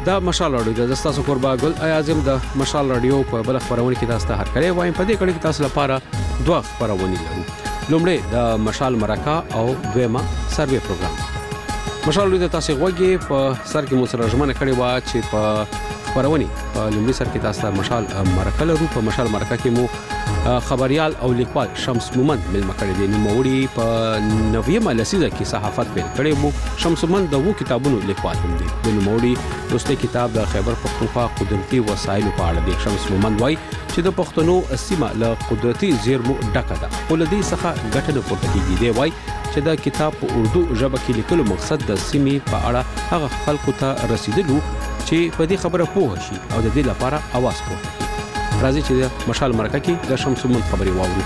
دا مشال رادیو د تاسو قربا ګل اعظم د مشال رادیو په بل خبرونه کې تاسو ته هرکلی وایم. په دې کړي کې تاسو لپاره دوه خبرونه لرو. لومړی د مشال مرکه او دویمه سروې پروګرام. مشال رادیو تاسو غوږی په سر کې مو سره ژمنه کړې و چې په خبرونه په لومړي سر کې تاسو ته مشال مرکه لرو. په مشال مرکه کې مو خبريال او لیکوال شمس مومند ملما کړی دی. نو موړي په 90مه لسیزه کې صحافت پیل کړی وو. شمس مومند د وو کتابونو لیکوال هم دی. د موړي دوستي کتاب د خیبر پختونخوا قدرتي وسایل په اړه دی. شمس مومند وایي چې د پښتنو سیمه له قدرتي زیرمو ډکه ده. ولدي څخه ګټنه پورته کیږي. دی وایي چې دا کتاب په اردو ژبه کې لیکلو مقصد د سیمې په اړه هغه خلکو ته رسیدلو چې په دې خبره پوه شي او د دې لپاره आवाज پورته کړي. راځي چې د مشال مرکه کې د شمس مومند خبري واورو.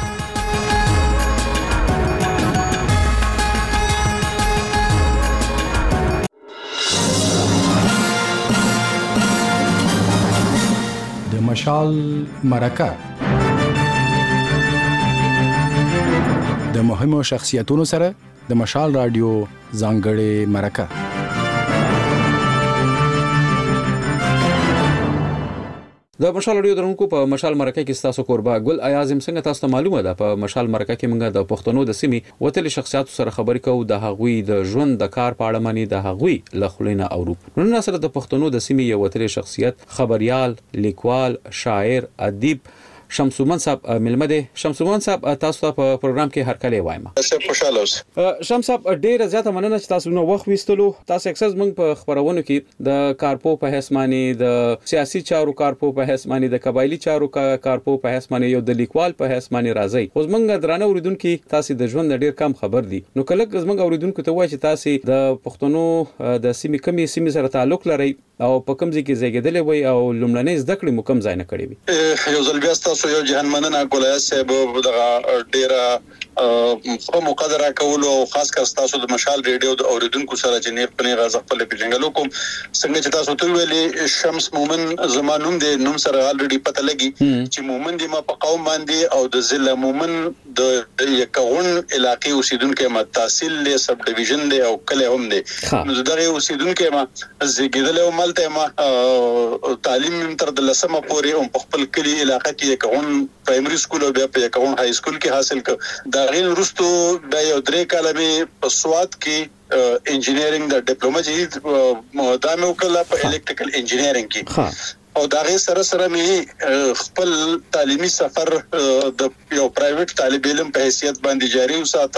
د مشال مرکه د مهمو شخصیتونو سره د مشال رادیو ځانګړې مرکه. د مشال رادیو درونکو په مشال مرکه کې تاسو قربا ګل اعظم څنګه تاسو ته معلومه ده په مشال مرکه کې موږ د پښتنو د سیمې وتل شخصیت سره خبرې کوو. د هغوی د ژوند د کار په اړه مانی د هغوی لخلینه اورو. نن سره د پښتنو د سیمې یو وتل شخصیت خبريال لیکوال شاعر ادیب شمس مومند صاحب ملمه دي. شمس مومند صاحب تاسو ته په پروګرام کې هرکلی وایم. ډېر خوشاله اوسئ. شمس صاحب ډېر زیاته مننه چې تاسو نو وخت وستلو. تاسو اکسس موږ په خبرونو کې د کارپو په حسماني د سیاسي چارو کارپو په حسماني د قبایلی چارو کارپو په حسماني یو د لیکوال په حسماني راځي. خو موږ درانه اوریدونکو تاسو د ژوند ډېر کم خبر دي. نو کله موږ اوریدونکو ته وایي چې تاسو د پښتنو د سیمې کمی سره تعلق لري او په کوم ځای کې زیږیدلې وي او لومړنۍ زده کړې مو کوم ځای نه کړې وي. یو ځل بیا تاسو یو جهان مننه ګولای صاحب دغه ډیره خو مقدره کول او خاص کر تاسو د مشال ریډیو د اوریدونکو سره چې نه پني غاز خپل پیژنګلو کوم څنګه چې تاسو ته ویلي شمس مومند زمانوم د نوم سره الریډي پته لګي چې مومند ما په قوم باندې او د ضلع مومند د یکون علاقې اوسیدونکو ما تحصیل له سب ډیویژن دی او کله هم دی. نو دغه اوسیدونکو ما زیګیدل او ملته ما تعلیم تر د لسمه پورې هم په خپل کلی علاقې کې یکون پرایمري سکول او بیا په یکون های سکول کې حاصل ک. دا غیر وروسته د یو درې کاله مې په سواد کې انجینیرینګ د ډیپلوما چې دا مې وکړه په الکتریکل انجینیرینګ کې او دا غیر سره مې خپل تعلیمي سفر د یو پرایویټ طالب علم په حیثیت باندې جاری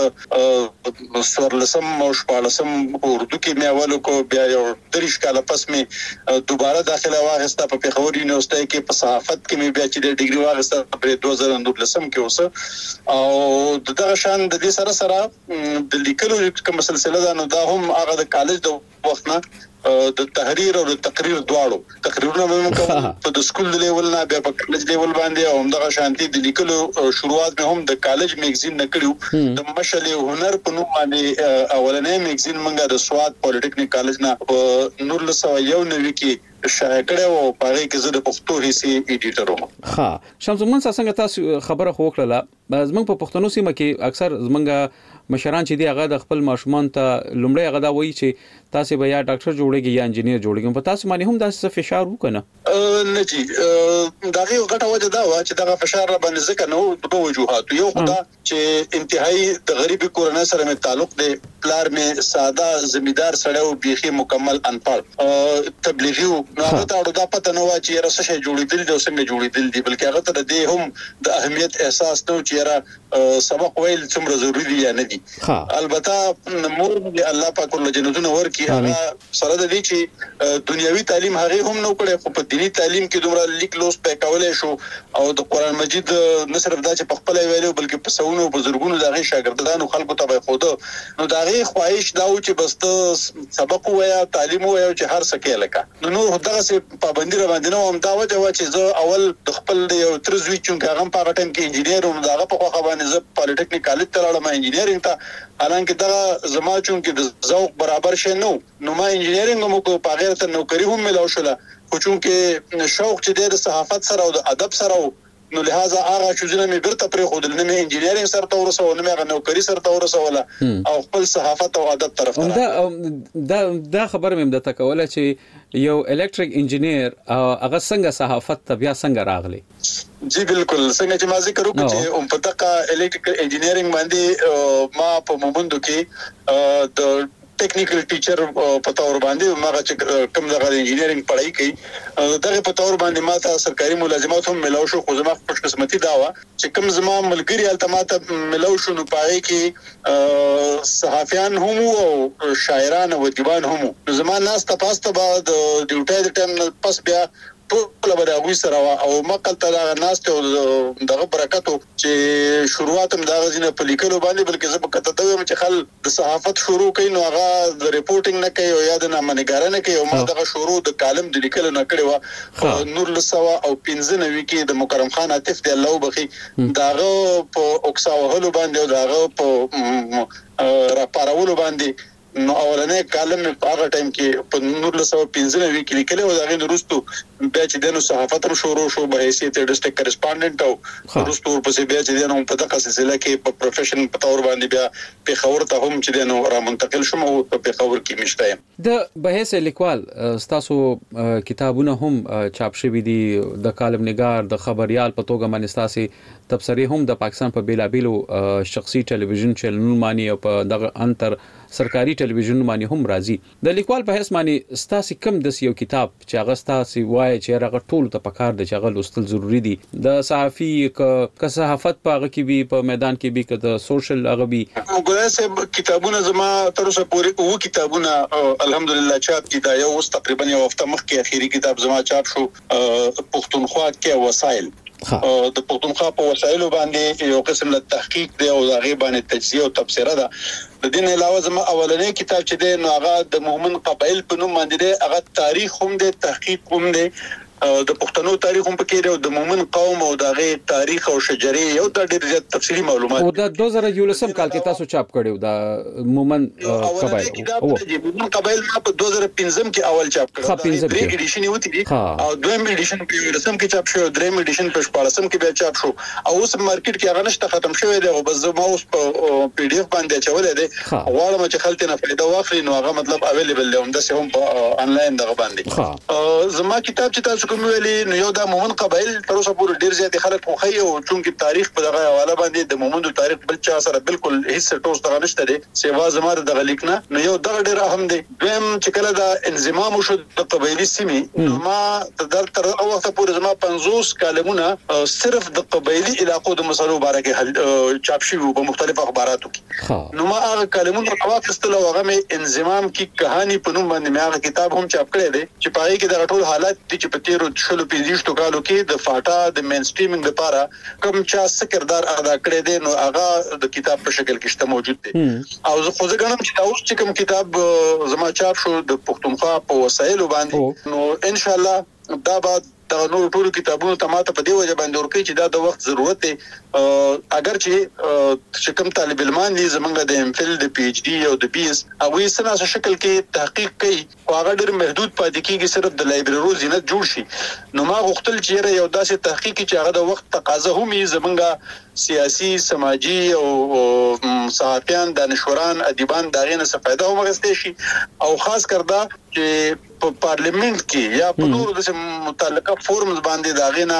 وساته. سورلسم او شپالسم اردو کې مې اول کو بیا یو 3 کاله پس مې دوباره داخله واغسته په پیښور یونیورسيټي کې په صحافت کې مې بیا چې د ډیګري واغسته په 2019 کې اوسه او دغه شان د دې سره د لیکلو کوم سلسله ده. نو دا هم هغه د کالج د وخت نه د تحریر او د تقریر دواړو تقریرونه موږ په د سکول لیول نه بیا په کالج لیول باندې او همدغه شانتي د لیکلو شروعات به هم د کالج میگزین نه کړیو. د مشل هنر په نوم باندې اولنې میگزین موږ د سواد پولیټیکنیک کالج نه په 1991 کې شایع کړو او په هغه کې زه د پښتو حصے ایډیټر وم. ها شمس مومند څنګه تاسو خبره خو وکړه زمونږ په پښتنو سیمه کې اکثر زمونږ مشران چې دی هغه د خپل ماشومان ته لومړی هغه دا وایي چې تاسو به یا ډاکټر جوړیږي یا انجینیر جوړیږي. په تاسو باندې هم دا فشار وکنه نه جی دا غي غټه وجه دا و چې دا فشار را باندې ځکه نو په وجوهات یو خدا چې انتهایی د غریبي کورنۍ سره مې تعلق دی. پلار مې ساده زمیدار سره او بيخي مکمل انپړ تبلیغي نو هغه ته دا پته نه و چې راسه شي جوړیدل دي او څنګه جوړیدل دي بلکې هغه ته د هم د اهمیت احساس نو چې را سبق ویل څومره ضروری دي یا نه دي. البته مور الله پاک له جنتونو ورکی هغه سره د دې چې دنیوي تعلیم هغه هم نو کړي خو په دینی تعلیم کې دومره لیک لوس په کولای شو او د قران مجید نه صرف دا چې په خپل ویلو بلکې په سونو بزرګونو دغه شاګردانو خلکو ته به خود نو دغه خواهش دا و چې بس سبق وایا تعلیم وایا چې هر څه کې لکه نو دغه څه پابندي را باندې نو هم دا وجه و چې زه اول د خپل یو ترزوی چې هغه په ټیم کې انجینیر وم دغه په خو باندې زه پولیټیکنیک کالج ته لاړم انجینیرینګ ته حالانکه دا زما چون کې د ذوق برابر شې نو ما انجینیرینګ مو په غیر ته نوکری هم ملو شله خو چون کې شوق چې د صحافت سره او د ادب سره نو لہذا هغه چوزونه مې برته پرې خودل نه مې انجینیرینګ سره ته ورسول نه مې نوکری سره ته ورسول او خپل صحافت او ادب طرف ته دا خبر مې د تکوله چې یو الکتریک انجینیر هغه څنګه صحافت ته بیا څنګه راغلی جی بالکل څنګه چې ما ذکر وکړ چې په دغه الکتریکل انجینیرینګ باندې ما په مومندو کې د ټیکنیکل ټیچر په تور باندې ما چې کوم دغه انجینیرینګ پڑھائی کوي دغه په تور باندې ما ته سرکاري ملازمت هم ملاو شو خو زما خوش قسمتي دا و چې کوم زما ملګری التماته ملاو شو نو پاره کې صحافیان هم او شاعران او ادیبان هم زما ناس ته پاسته بعد ډیوټي د ټیم پس بیا ټول به راوي سره او مقل ته دا ناس ته دغه برکتو چې شروعات هم دا غزنه په لیکلو باندې بلکې زه په کته ته چې خل د صحافت شروع کین نو هغه د ریپورټینګ نه کوي او یا د نامنګارنه کوي او ما دغه شروع د کالم د لیکلو نه کړی و نور لسوا او 15 کې د مکرم خان عاطف دی الله وبخي داغه په اوکسا وهلو باندې او داغه په را پارولو باندې نو اولنې کالم په هغه ټایم کې په 1915 کې لیکلو او دغه وروستو بیا چې دنو صحافت هم شروع شو به حیثیت ډیسټریکټ کریسپونډنټ او وروستو په بیا چې دنو په دغه سلسله کې په پروفیشن په تور باندې بیا په خبر ته هم چې دنو را منتقل شوم او په خبر کې مشته د بهیس لیکوال تاسو کتابونه هم چاپ شوي دي د کالم نگار د خبريال په توګه باندې تاسو تبصرې هم د پاکستان په بیلابیلو شخصي ټلویزیون چینلونو باندې او په دغه انتر سرکاري ټلویزیون باندې هم راځي د لیکوال په هیڅ معنی ستاسو کم د یو کتاب چې هغه ستاسو وایي چې هغه ټول ته پکار د چغل لوستل ضروری دي د صحافي ک صحافت په هغه کې به په میدان کې به ک د سوشل هغه به وګورئ چې کتابونه زما تر اوسه پورې وو کتابونه الحمدلله چاپ دي دا یو تقریبا یو هفته مخکې اخیری کتاب زما چاپ شو پښتونخوا کې وسایل د پښتونخوا په وسایلو باندې یو قسم له تحقیق دی او هغه باندې تجزیه او تبصره ده د دین علاوه زما اولنې کتاب چې دی نو هغه د مومن قبایل په نوم باندې دی هغه تاریخ هم دی تحقیق هم دی د پښتنو تاریخ هم پکې دی او د مومن قوم او دغه تاریخ او شجري یو د ډېر زیات تفصیلي معلومات او د 2011 کال کې تاسو چاپ کړیو د مومن قبایل او مومن قبایل په 2015 کې اول چاپ کړو درې ایډیشن یو دي او دویم ایډیشن په رسم کې چاپ شو دریم ایډیشن په 14 کې بیا چاپ شو او اوس مارکیټ کې هغه نشته ختم شوی دی او بس زما اوس په پی ډی اف باندې چولې دی غواړم چې خلک نه فائدہ واخلي نو هغه مطلب اویلیبل دی هم د سهم په انلاین دغه باندې زما کتاب چې تاسو کوم ویلي نو یو د مومن قبایل تر اوسه پورې ډیر زیات خلک خوخي او چونکی تاریخ په دغه حواله باندې د مومندو تاریخ بل چا سره بالکل هیڅ ټوس دغه نشته دي سیوا زماره دغه لیکنه نو یو دغه ډیر اهم دی دویم چې کله د انضمام شو د قبایلی سیمې نو ما تر اوسه پورې زما 50 کالمونه صرف د قبایلی علاقو د مسلو باره کې چاپ شوی په مختلفو اخباراتو کې نو ما هغه کالمونه واخیستل او هغه انضمام کی کہانی په نوم باندې ما هغه کتاب هم چاپ کړی دی چې پای کې د ټول حالات چې په تیرو شلو 15 کالو کې د فاټا د مین سټریمینګ لپاره کوم چا سکردار ادا کړی دی نو هغه د کتاب په شکل کې شته موجود دی او زه خو ځکه چې تاسو چې کوم کتاب زما چاپ شو د پښتونخوا په وسایلو باندې نو ان شاء الله دا بعد دا نور ټول کتابونو ته ماته په دی وجه باندې ورکړي چې دا د وخت ضرورت دی اگر چې کوم طالب علمان دي زمونږ د ام فل د پی ایچ ډي او د بي اس هغه سره شکل کې تحقیق کوي او هغه ډېر محدود پاتې کیږي صرف د لایبرری زینت جوړ شي نو ما غوښتل چې یو داسې تحقیق چې هغه د وخت تقاضا هم یې زمونږ سیاسي سماجی او صحافیان دانشوران ادیبان داغه نه فائدہ هم غوښتي شي او خاص کردا چې په پارلیمنت کې یا په نورو د متعلقه فورمز باندې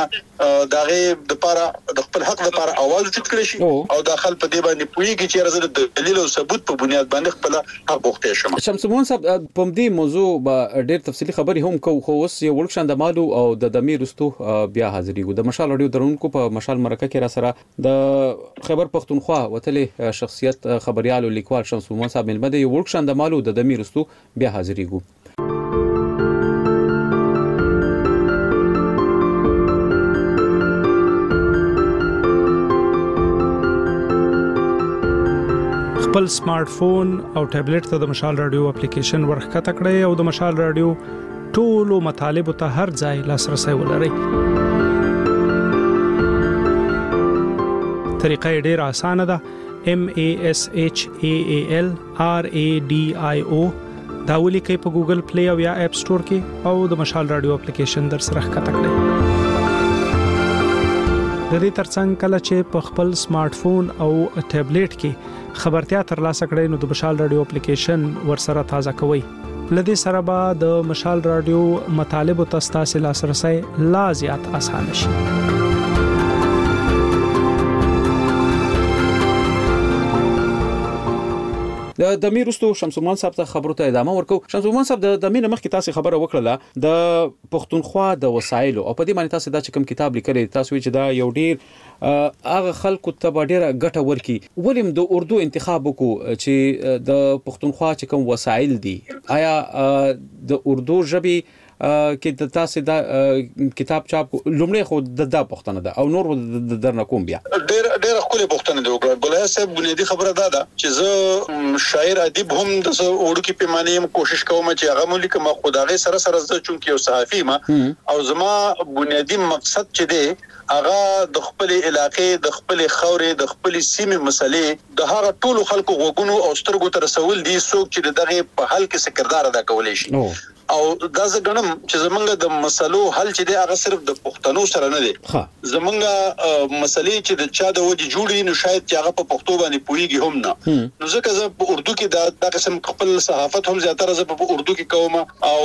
داغه د لپاره د خپل حق لپاره आवाज اوچت کړی شي او داخل په دې باندې پویږي چې راځي د دلیل او ثبوت په بنیاد باندې خپل حق غوښتي شم شمس مون صاحب په دې موضوع به ډېر تفصیلی خبري هم کو خو اوس یو ورکشان د مالو او د دمیر رستو بیا حاضرېږو د مشال اډیو درونکو په مشال مرکه کې را سره د خبر پښتونخوا وتلې شخصیت خبريال او لیکوال شمس مون صاحب ملمه د یو ورکشان د مالو د دمیر رستو بیا حاضرېږو خپل سمارټ فون او ټابلیټ ته د مشال رادیو اپلیکیشن ورخکته کړئ او د مشال رادیو ټولو مطالبه ته هر ځای لاسرسي ولرئ. طریقه ډیره اسانه ده. MASHAAL RADIO دا ولیکئ په ګوګل پلی او یا اپ سٹور کې او د مشال رادیو اپلیکیشن در سره ښکته کړئ. دې ترڅنګ کله چې په خپل سمارټ فون او ټابلیټ کې خبرتیا ترلاسه کړئ نو د مشال رادیو اپلیکیشن ورسره تازه کوئ. لدې سره به د مشال رادیو مطالب او تاسو لاسرسي لا زیات اسانه شي. د امیر رستو شمسومان صاحب ته خبرو ته ادامه ورکو. شمسومان صاحب د امیر مخکې تاسو خبره وکړه د پښتونخوا د وسایلو او په دې معنی تاسو دا چې کوم کتاب لیکلی تاسو چې دا یو ډیر هغه خلکو ته ډیره ګټه ورکي. ولیم د اردو انتخاب وکړو چې د پښتونخوا چې کوم وسایل دي آیا د اردو ژبې کې د تاسو دا کتاب چاپ لومړی خو د پښتنه ده او نور درنه کوم بیا ډېر خپل پښتنه دی وګړه ګلای صاحب بنیادی خبره ده چې زه شاعر ادیب هم د اردو کې پیمانه کوشش کوم چې هغه ملي کوم خدای سره زه چونکی یو صحافي ما او زما بنیادی مقصد چې دی هغه د خپل علاقې د خپل خورې د خپل سیمې مسلې د هغه ټولو خلکو غوګونو او سترګو تر رسول دي څوک چې دغه په حل کې سکردار ادا کولای شي او دا زګنم چې زمونږ د مسلو حل چې دی هغه صرف د پښتنو سره نه دی. زمونږ مسلې چې د چا د وجه جوړي نو شاید چې هغه په پښتو باندې پويږي هم نه. نو ځکه زه په اردو کې دا قسم خپل صحافت هم زیاتره زه په اردو کې کوم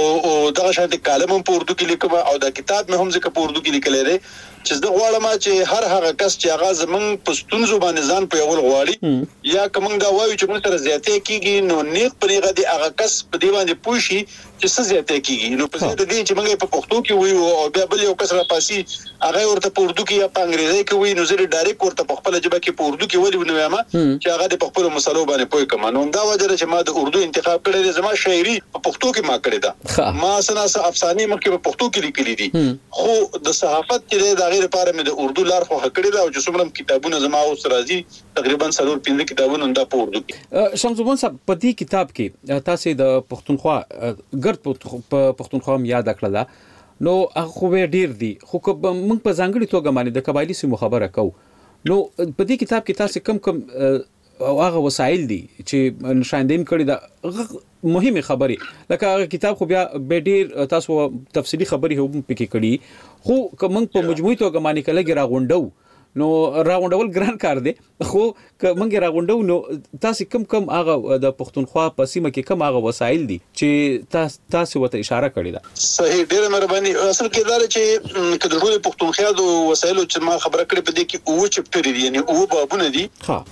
او دغه شانتي کالم هم په اردو کې لیکم او دا کتاب مې هم ځکه په اردو کې لیکل دی چې زه غواړم چې هر هغه کس چې هغه زمونږ پښتون زبان ځان په یو غواړي یا کوم دا وایي چې موږ سره زیاتې کیږي نو نیک پرېغه دی هغه کس په دی باندې پوښي چې څه زیاتې کیږي نو په دې دي چې موږ په پښتو کې وایو او بیا بل یو کس را پاسي هغه ورته په اردو کې یا په انګریزي کې وایي نو زه ډایرکټ ورته په خپل ژبه کې په اردو کې وایي نو ما چې هغه د خپل مسلو باندې پوي کوم نو دا وجه چې ما د اردو انتخاب کړی زما شاعري په پښتو کې ما کړی دا ما سناسه افسانې مخکې په پښتو کې لیکلي دي خو د صحافت کې د غیر لپاره مې د اردو لار خو کړی دا او چې څومره کتابونه زما اوس راځي تقریبا 3-5 کتابونه دا په اردو کې. شمسومان صاحب په دې کتاب کې تاسو د پښتونخوا ګرد په پښتونخوا یاد کړل نو هغه ډیر دي خو موږ په ځانګړي توګه باندې د قبایلی سیمو خبره کوو نو په دې کتاب کې تاسو کم او هغه وسایل دي چې نشاندین کړي دا مهمه خبره لکه هغه کتاب خو بیا به ډیر تاسو تفصیلی خبري هم پکې کړي خو کوم په مجموعي توګه باندې کله راغونډو نو راغونډول ګران کار دی خو موږ راغونډو نو تاسو کم هغه د پښتونخوا په سیمه کې کم هغه وسایل دي چې تاسو ته اشاره کړی ده. صحیح ډیر مهرباني اصل کې دا چې کله ټول پښتونخوا د وسایلو چې ما خبره کړې په دې کې او چپټر دي یعنی او بابونه دي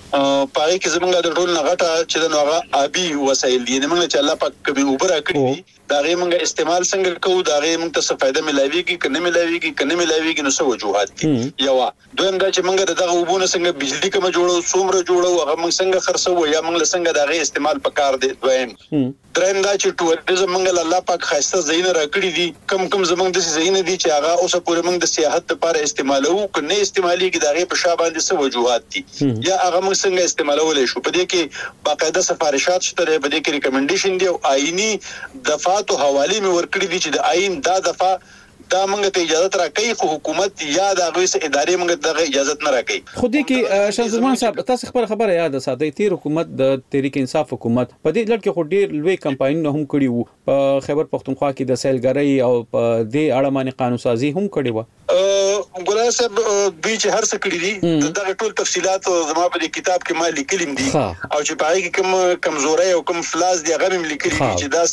پاره کې زمونږ د ټول نغټه چې د نوغه آبي وسایل دي موږ چې الله پاک کبي اوبر کړی دا غي موږ استعمال څنګه کوو دا غي موږ ته څه فائدہ ملایويږي کنه ملایويږي نو څه وجوهات دي یو دویم دا چې موږ دغه وبونه څنګه بجلی کوم جوړو څومره جوړو هغه موږ څنګه خرڅو یا موږ څنګه دا غي استعمال پکار دي دویم دریم دا چې ټوریزم موږ الله پاک خاصه زین راکړي دي کم زمونږ د زین دي چې هغه اوسه پورې موږ د سیاحت لپاره استعمالو کنه استعمالي کې دا غي په شابه باندې څه وجوهات دي یا هغه موږ څنګه استعمالولای شو په دې کې باقاعده سفارشات شته په دې کې ریکمنډیشن دي او آئینی دفعات او حواله مې ورکړي دي چې د آئین دا دفعه دا موږ ته اجازه راکړي خو حکومت یا د غوښ ادارې موږ ته اجازه نه راکړي. خو دې کې شمسومان صاحب تاسو خبره یاد ساتئ تیر حکومت د تحریک انصاف حکومت په دې لړ کې خو ډیر لوی کمپاینونه هم کړی وو په خیبر پښتونخوا کې د سیلګرۍ او په دې اړه باندې قانون سازي هم کړی و. ګلای صاحب دوی چې هر څه کړی دي دا ټول تفصيلات زما په کتاب کې ما لیکلم دي او چې پای کې کوم کمزوري او کوم فلاس دي هغه هم لیکلي چې دا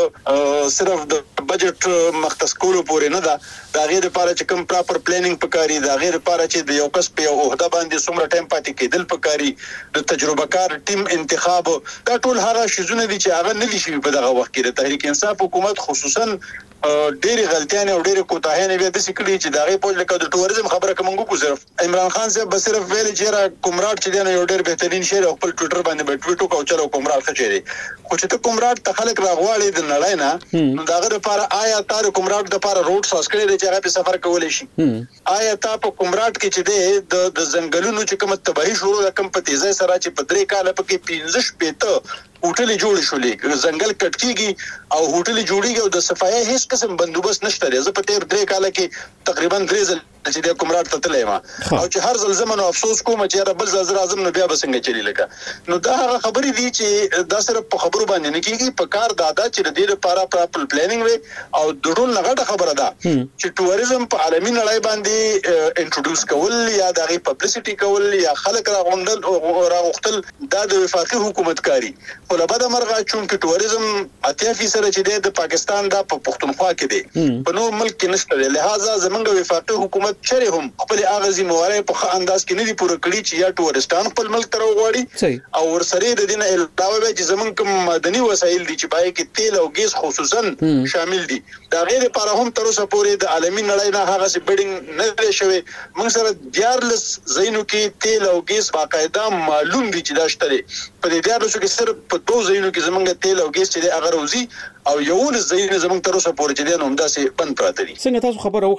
صرف د بجټ مختص کولو پورې نه دا غیر لپاره چې کوم پراپر پلانینګ پکاري دا غیر لپاره چې د یو کس په عہده باندې څومره ټایم پاتې کېدل پکاري د تجربه کار ټیم انتخاب دا ټول هغه شیزونه دي چې هغه نه دي شوي په دغه وخت کې د تحریک انصاف حکومت خصوصا ډېری غلطیاں او ډېری کوتاهیاں بیا د سکړي چې دغه په لکه د ټوریزم خبره کوم کو صرف عمران خان صاحب بس صرف ویل چې را کومراټ چې دی یو ډېر بهترین شعر خپل ټویټر باندې په ټویټو کو چلو کومراټ څه چي خو چې ته کومراټ ته خلک راغواړي د نړۍ نه نو دغه لپاره آیا تار کومراټ د لپاره روډ ساس کړی دی چې هغه په سفر کولای شي آیا تا په کومراټ کې چې دی د ځنګلونو چې کوم تباہي شروع د کم په تیزه سره چې په 3 کال په کې 15 پېته هوټل جوړ شولې ځنګل کټ کیږي او هوټل جوړیږي او د صفایي هیڅ قسم بندوبست نشته دی. زه په تیر 3 کال کې تقریبا 3 ځل چې د کومرات ته تللی ما او چې هر ځل زمونږ افسوس کوم چې را بل ځل اعظم نو بیا بسنګ چلی لګا. نو دا هغه خبرې دي چې دا صرف په خبرو باندې نه کیږي، په کار دادا چې د دې لپاره پراپر پلانینګ وي او د ټول نغټه خبره ده چې ټوریزم په عالمي نړۍ باندې انټروډوس کول یا د غي پبلسټي کول یا خلک راغونډل او راغختل دا د وفاقي حکومت کاری. خو له بده مرغه چې ټوریزم 80% چې د پاکستان د پښتونخوا کې دی په نور ملک کې نشته، لہذا زمونږ وفاقي حکومت چره هم خپل اغازي موارد په انداز کې نه دي پوره کړی چې یا ټورستان خپل ملک ته وغواړي او ورسره د دین علاوه چې زمونږ کوم مدني وسایل دي چې پای کې تیل او ګیس خصوصا شامل دي دا غیر لپاره هم تر اوسه پورې د عالمي نړۍ نه هغه سي بډینګ نه لري شوی. موږ سره دیارلس زینو کې تیل او ګیس باقاعده معلوم دي چې دا شته. په دې دیارلسو کې صرف په 2 زینو کې زمونږ تیل او ګیس چې هغه روزي او یو زین زمونږ تر اوسه پورې چې نو همداسې بند پراته دي. څنګه تاسو خبره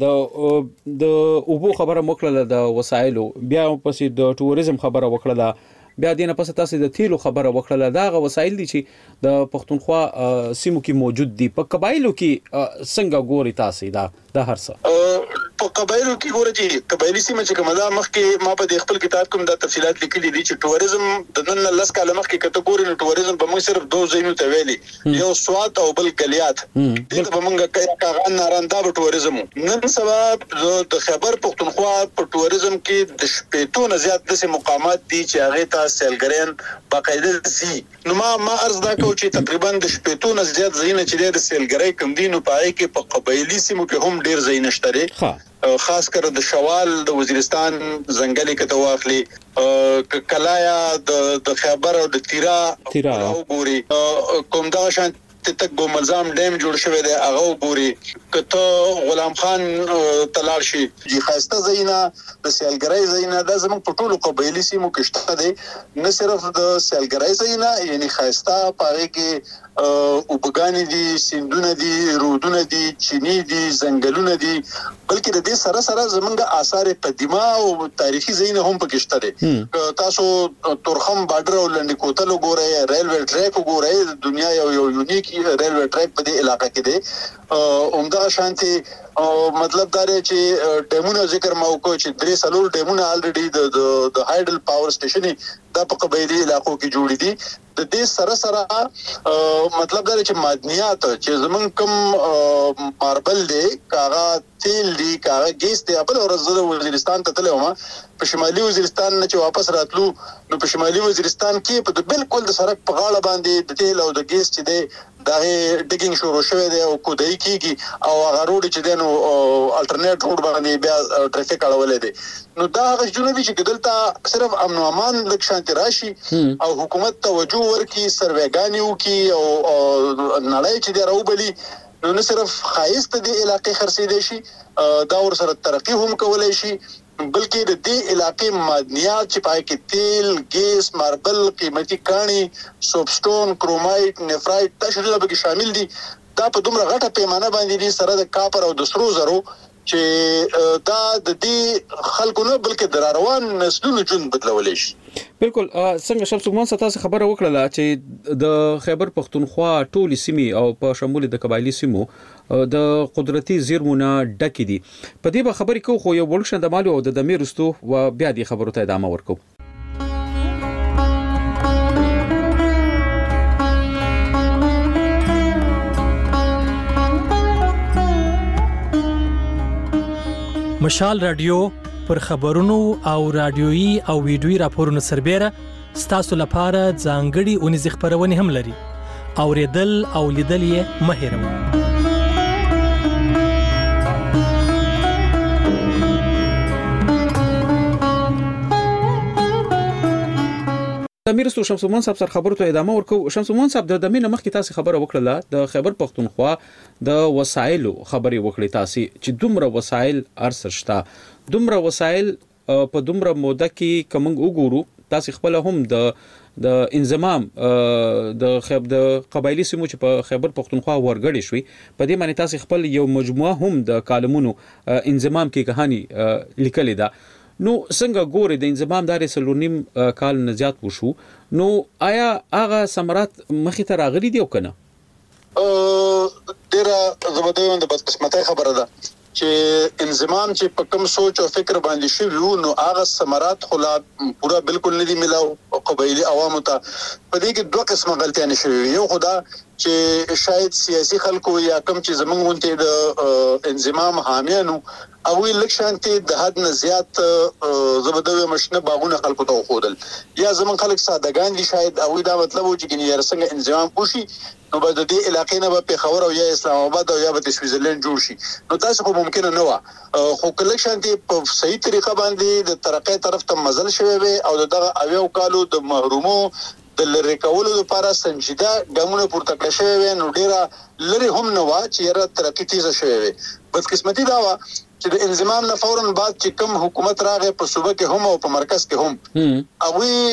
وکړه د اوبو خبره وکړه د وسایلو، بیا پسې د ټوریزم خبره وکړه، بیا دینه پس تاسو د تیلو خبره وکړه. دا غو وسایل دي چې د پښتونخوا سیمو کې موجود دي. په قبایلو کې څنګه ګوري تاسو دا هر څه؟ په قبایلو کې ګوري چې قبایلی سیمه چې کومه ده مخکې ما په خپل کتاب کوم د تفصيلات لیکلي دي چې ټوریزم د نن لس کاله مخکې کټګوري نو ټوریزم په موږ صرف 2 زینو ته ویلي، یو سوات او بل کلیات. دغه په موږ کاغان نارندا په ټوریزم. نن سبا د خیبر پښتونخوا په ټوریزم کې د شپېتو نه زیات د مقامات دي چې هغه ته سیلګرین باقاعده سي. نو ما عرض دا کو چې تقریبا د شپېتو نه زیات زینه چې د سیلګرۍ کم دي نو پای کې په قبایلی سیمو کې هم ډیر زینه شته، خاص کر د شوال د وزیرستان ځنګلي کې تواخلي کلایا د خیبر او د تیرا او ګوري کوم دا شان تک ګوملزام ډیم جوړ شوی دی هغه وګوري. کته غلام خان تلار شي جی خاسته زینا د سیلګرای زینا د زموږ په ټولو قبایلی سیمو کې شته دي، نه صرف د سیلګرای زینا یعنی خاسته پاره کې او بګانی دي، سیندونه دي، رودونه دي، چینی دي، ځنګلونه دي، بلکې د دې سره سره زمونږ آثار قدیمه او تاریخي زینا هم پکې شته دي. تاسو تورخم بارډر او لنډ کوتل وګورئ، ریلوی ټریک وګورئ، د دنیا یو یونیک ریلوی ټریک په دې علاقې کې دی. عمده شانتي مطلب دا دی چې ډیمونو ذکر ما وکړ چې 3 ډیمونه الریډي د هایډل پاور سټیشن دا په قبایلی علاقو کې جوړې دي. د دې سره سره مطلب دا دی چې معدنیات چې زمون کوم ماربل دی، کاغه تیل دی، کاغه ګیس دی، خپل ورځ وزیرستان ته تلو ما په شمالي وزیرستان نه چې واپس راتلو نو په شمالي وزیرستان کې په بالکل د سړک په غاړه باندې د تیل او د ګیس چې دی دا ډیګینګ شروع شوی دی او کودای کیږي او هغه روډ چې دی نو الټرنیټ روډ باندې بیا ټریفیک اړولې دی. نو دا هغه جنوبي چې دلته صرف امن او امان د شانتي راشي او حکومت توجه ورکړي، سروېګانی وکړي او نړۍ چې دی راوبلي نو نه صرف خایست دی علاقې خرڅې دي شي دا ور سره ترقی هم کولای شي، بلکې د دې علاقې معدنیات چې پای کې تیل، ګیس، ماربل، قیمتي کاڼي، سوپسټون، کرومایټ، نیفرایټ تشریح به شامل دي. دا په دومره غټه پیمانه باندې دي سره د کاپر او د سرو زرو چې دا د دې خلکو نه بلکې د روان نسلونو ژوند بدلولی شي. بالکل څنګه شمس ګمان تاسو خبره وکړه چې د خیبر پښتونخوا ټولي سیمې او په شمول د قبایلی سیمو د قدرتي زیرمونه ډکې دي. په دې به خبرې کوو خو یو ولکشن د مالو او د دمیرستو و بیا دې خبرو ته ادامه ورکو. مشال رادیو پر خبرونو او رادیويي او ویډیويي راپورونو سربېره ستاسو لپاره ځانګړي اونیز خبرونه هم لري. اوریدل او لیدل یې مه هېروئ. دمیرستو شمس ګمان صاحب سره خبرو ته ادامه ورکو. شمس ګمان صاحب د دمینه مخکې تاسو خبره وکړه د خیبر پښتونخوا د وسایلو خبرې وکړې تاسو چې دومره وسایل ارسشتا، دومره وسایل په دومره موده کې کوم وګورو تاسو خپل هم د انضمام د قبایلی سیمو چې په خیبر پښتونخوا ورګړې شوي په دې معنی تاسو خپل یو مجموعه هم د کالمونو انضمام کې کہانی لیکلې ده. نو څنګه ګوري د انضمام داري سلونیم کال نه زیات وشو نو آیا هغه ثمرات مخې ته راغلي دي او کنه ډیره زبردست د بدقسمتۍ خبره ده چې انضمام چې په کوم سوچ او فکر باندې شوی وو نو هغه ثمرات خلا پورا بالکل نه دي ملاو قبایلی عوامو ته په دې کې دوه قسمه غلطیاں شوی یو خدا چې شاید سیاسي خلکو یا کم چې زمونږ ونته د انضمام حامیانو او لکشانتي د حد نه زیات زبردوی مشنه باغونه خلکو ته خودل یا زمون خلک سادهګان دي شاید او دا مطلب و چې ګنې څنګه انضمام وشي نو به د دې علاقې نه به پیښور او یا اسلام آباد او یا به سویټزرلند جوړ شي نو تاسو خو ممکن نه و خو کلکشانتي په صحیح طریقه باندې د ترقې طرف ته مزل شوی وي او دغه اویو کالو د محرومو د لری کولو لپاره سنجیده ګامونه پورته کړی شوی وي نو ډیره لری هم نه وا چې را ترقې تیزه شوی وي بدقسمتي دا وا چې د انضمام نه فورا بعد چې کوم حکومت راغی په صوبه کې هم او په مرکز کې هم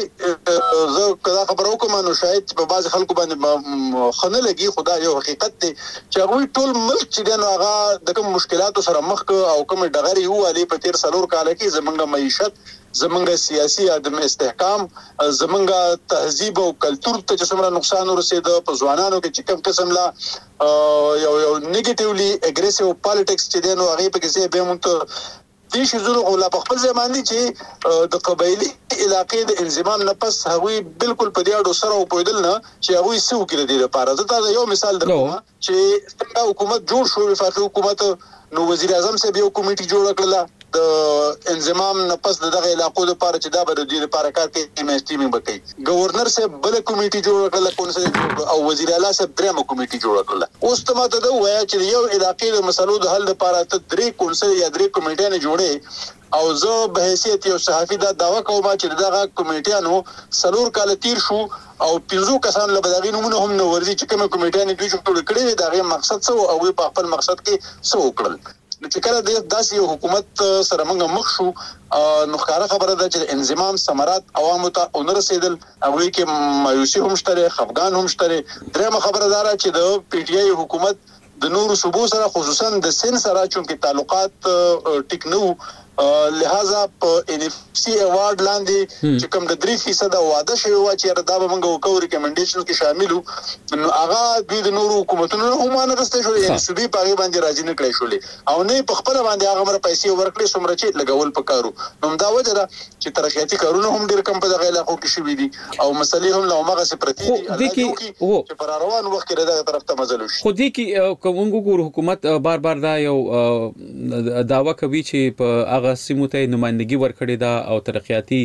او زه کدا خبرو کوم نو شاید په بعض خلکو باندې خنه لګي خدا یو حقیقت دی چې هغه ټول ملک چې نو هغه د کوم مشکلاتو سره مخ او کوم ډغري هو علي په تیر سلور کال کې زمونږه معیشت زمونږه سیاسي عدم استحکام زمونږه تهذیب او کلچر ته چې څومره نقصان ورسېد په ځوانانو کې چې کوم قسم لا یو نیگیټیولی اګریسیو پالیټکس چې دینو هغه په کې به مونږ دې شزونو غلا په خپل ځمانه چې د قبایلی علاقې د انضمام نه پس هغوی بالکل په دې اړه سره وپویدل نه چې هغوی سو کړی دی لپاره زه دا یو مثال درکوم چې څنګه حکومت جوړ شو وفاقي حکومت نو وزیر اعظم صاحب یو کمیټي جوړ کړله د انضمام نه پس دغه علاقو لپاره چې دا به د دې لپاره کار کوي ایمسټیمینګ وکړي گورنر صاحب بل کمیټي جوړ کړله کونسل او وزیر اعلی صاحب درېمه کمیټي جوړ کړله اوس ته ماته دا وایي چې یو علاقې د مسلو د حل لپاره ته درې کونسل یا درې کمیټې نه جوړې او زه به حیثیت یو صحافي دا داوا کوم چې دغه کمیټیانو سلور کال تیر شو او 15 کسان له بداغي نمونه هم نو ورزي چې کومه کمیټیانو دوی جوړ کړی دا غي مقصد څه او په خپل مقصد کې څه وکړل چې کله د داسې یو حکومت سره موږ مخ شو نو ښکاره خبره ده چې انضمام ثمرات عوامو ته ونرسېدل هغوی کې مایوسي هم شته خفګان هم شته درېمه خبره ده چې د پی ټی آی حکومت د نورو صوبو سره خصوصا د سین سره چونکې تعلقات ټیک نه لہذا په ان اف سی ایوارډ لاندې چې کوم د 3% واده شوی و چې دا به موږ وکړو ریکمنډیشن کې شاملو نو هغه د نورو حکومتونو هم نه غوښتل شو یعنی صوبې په باندې راځي نه کړی شولې او نه په خپل باندې هغه مر پیسې ورکړي څومره چې لګول پکارو نو دا وجه ده چې ترقیاتي کارونه هم ډیر کم په دغه علاقو کې شوي دي او مسلې هم له هغه څخه پرتی دي چې پر روان وخت کې دغه طرف ته مزل وشي خو دې کې کوم ګور حکومت بار دا یو داوا کوي چې په هغه سیموته نمائندګي ورکړي دا او ترقیاتي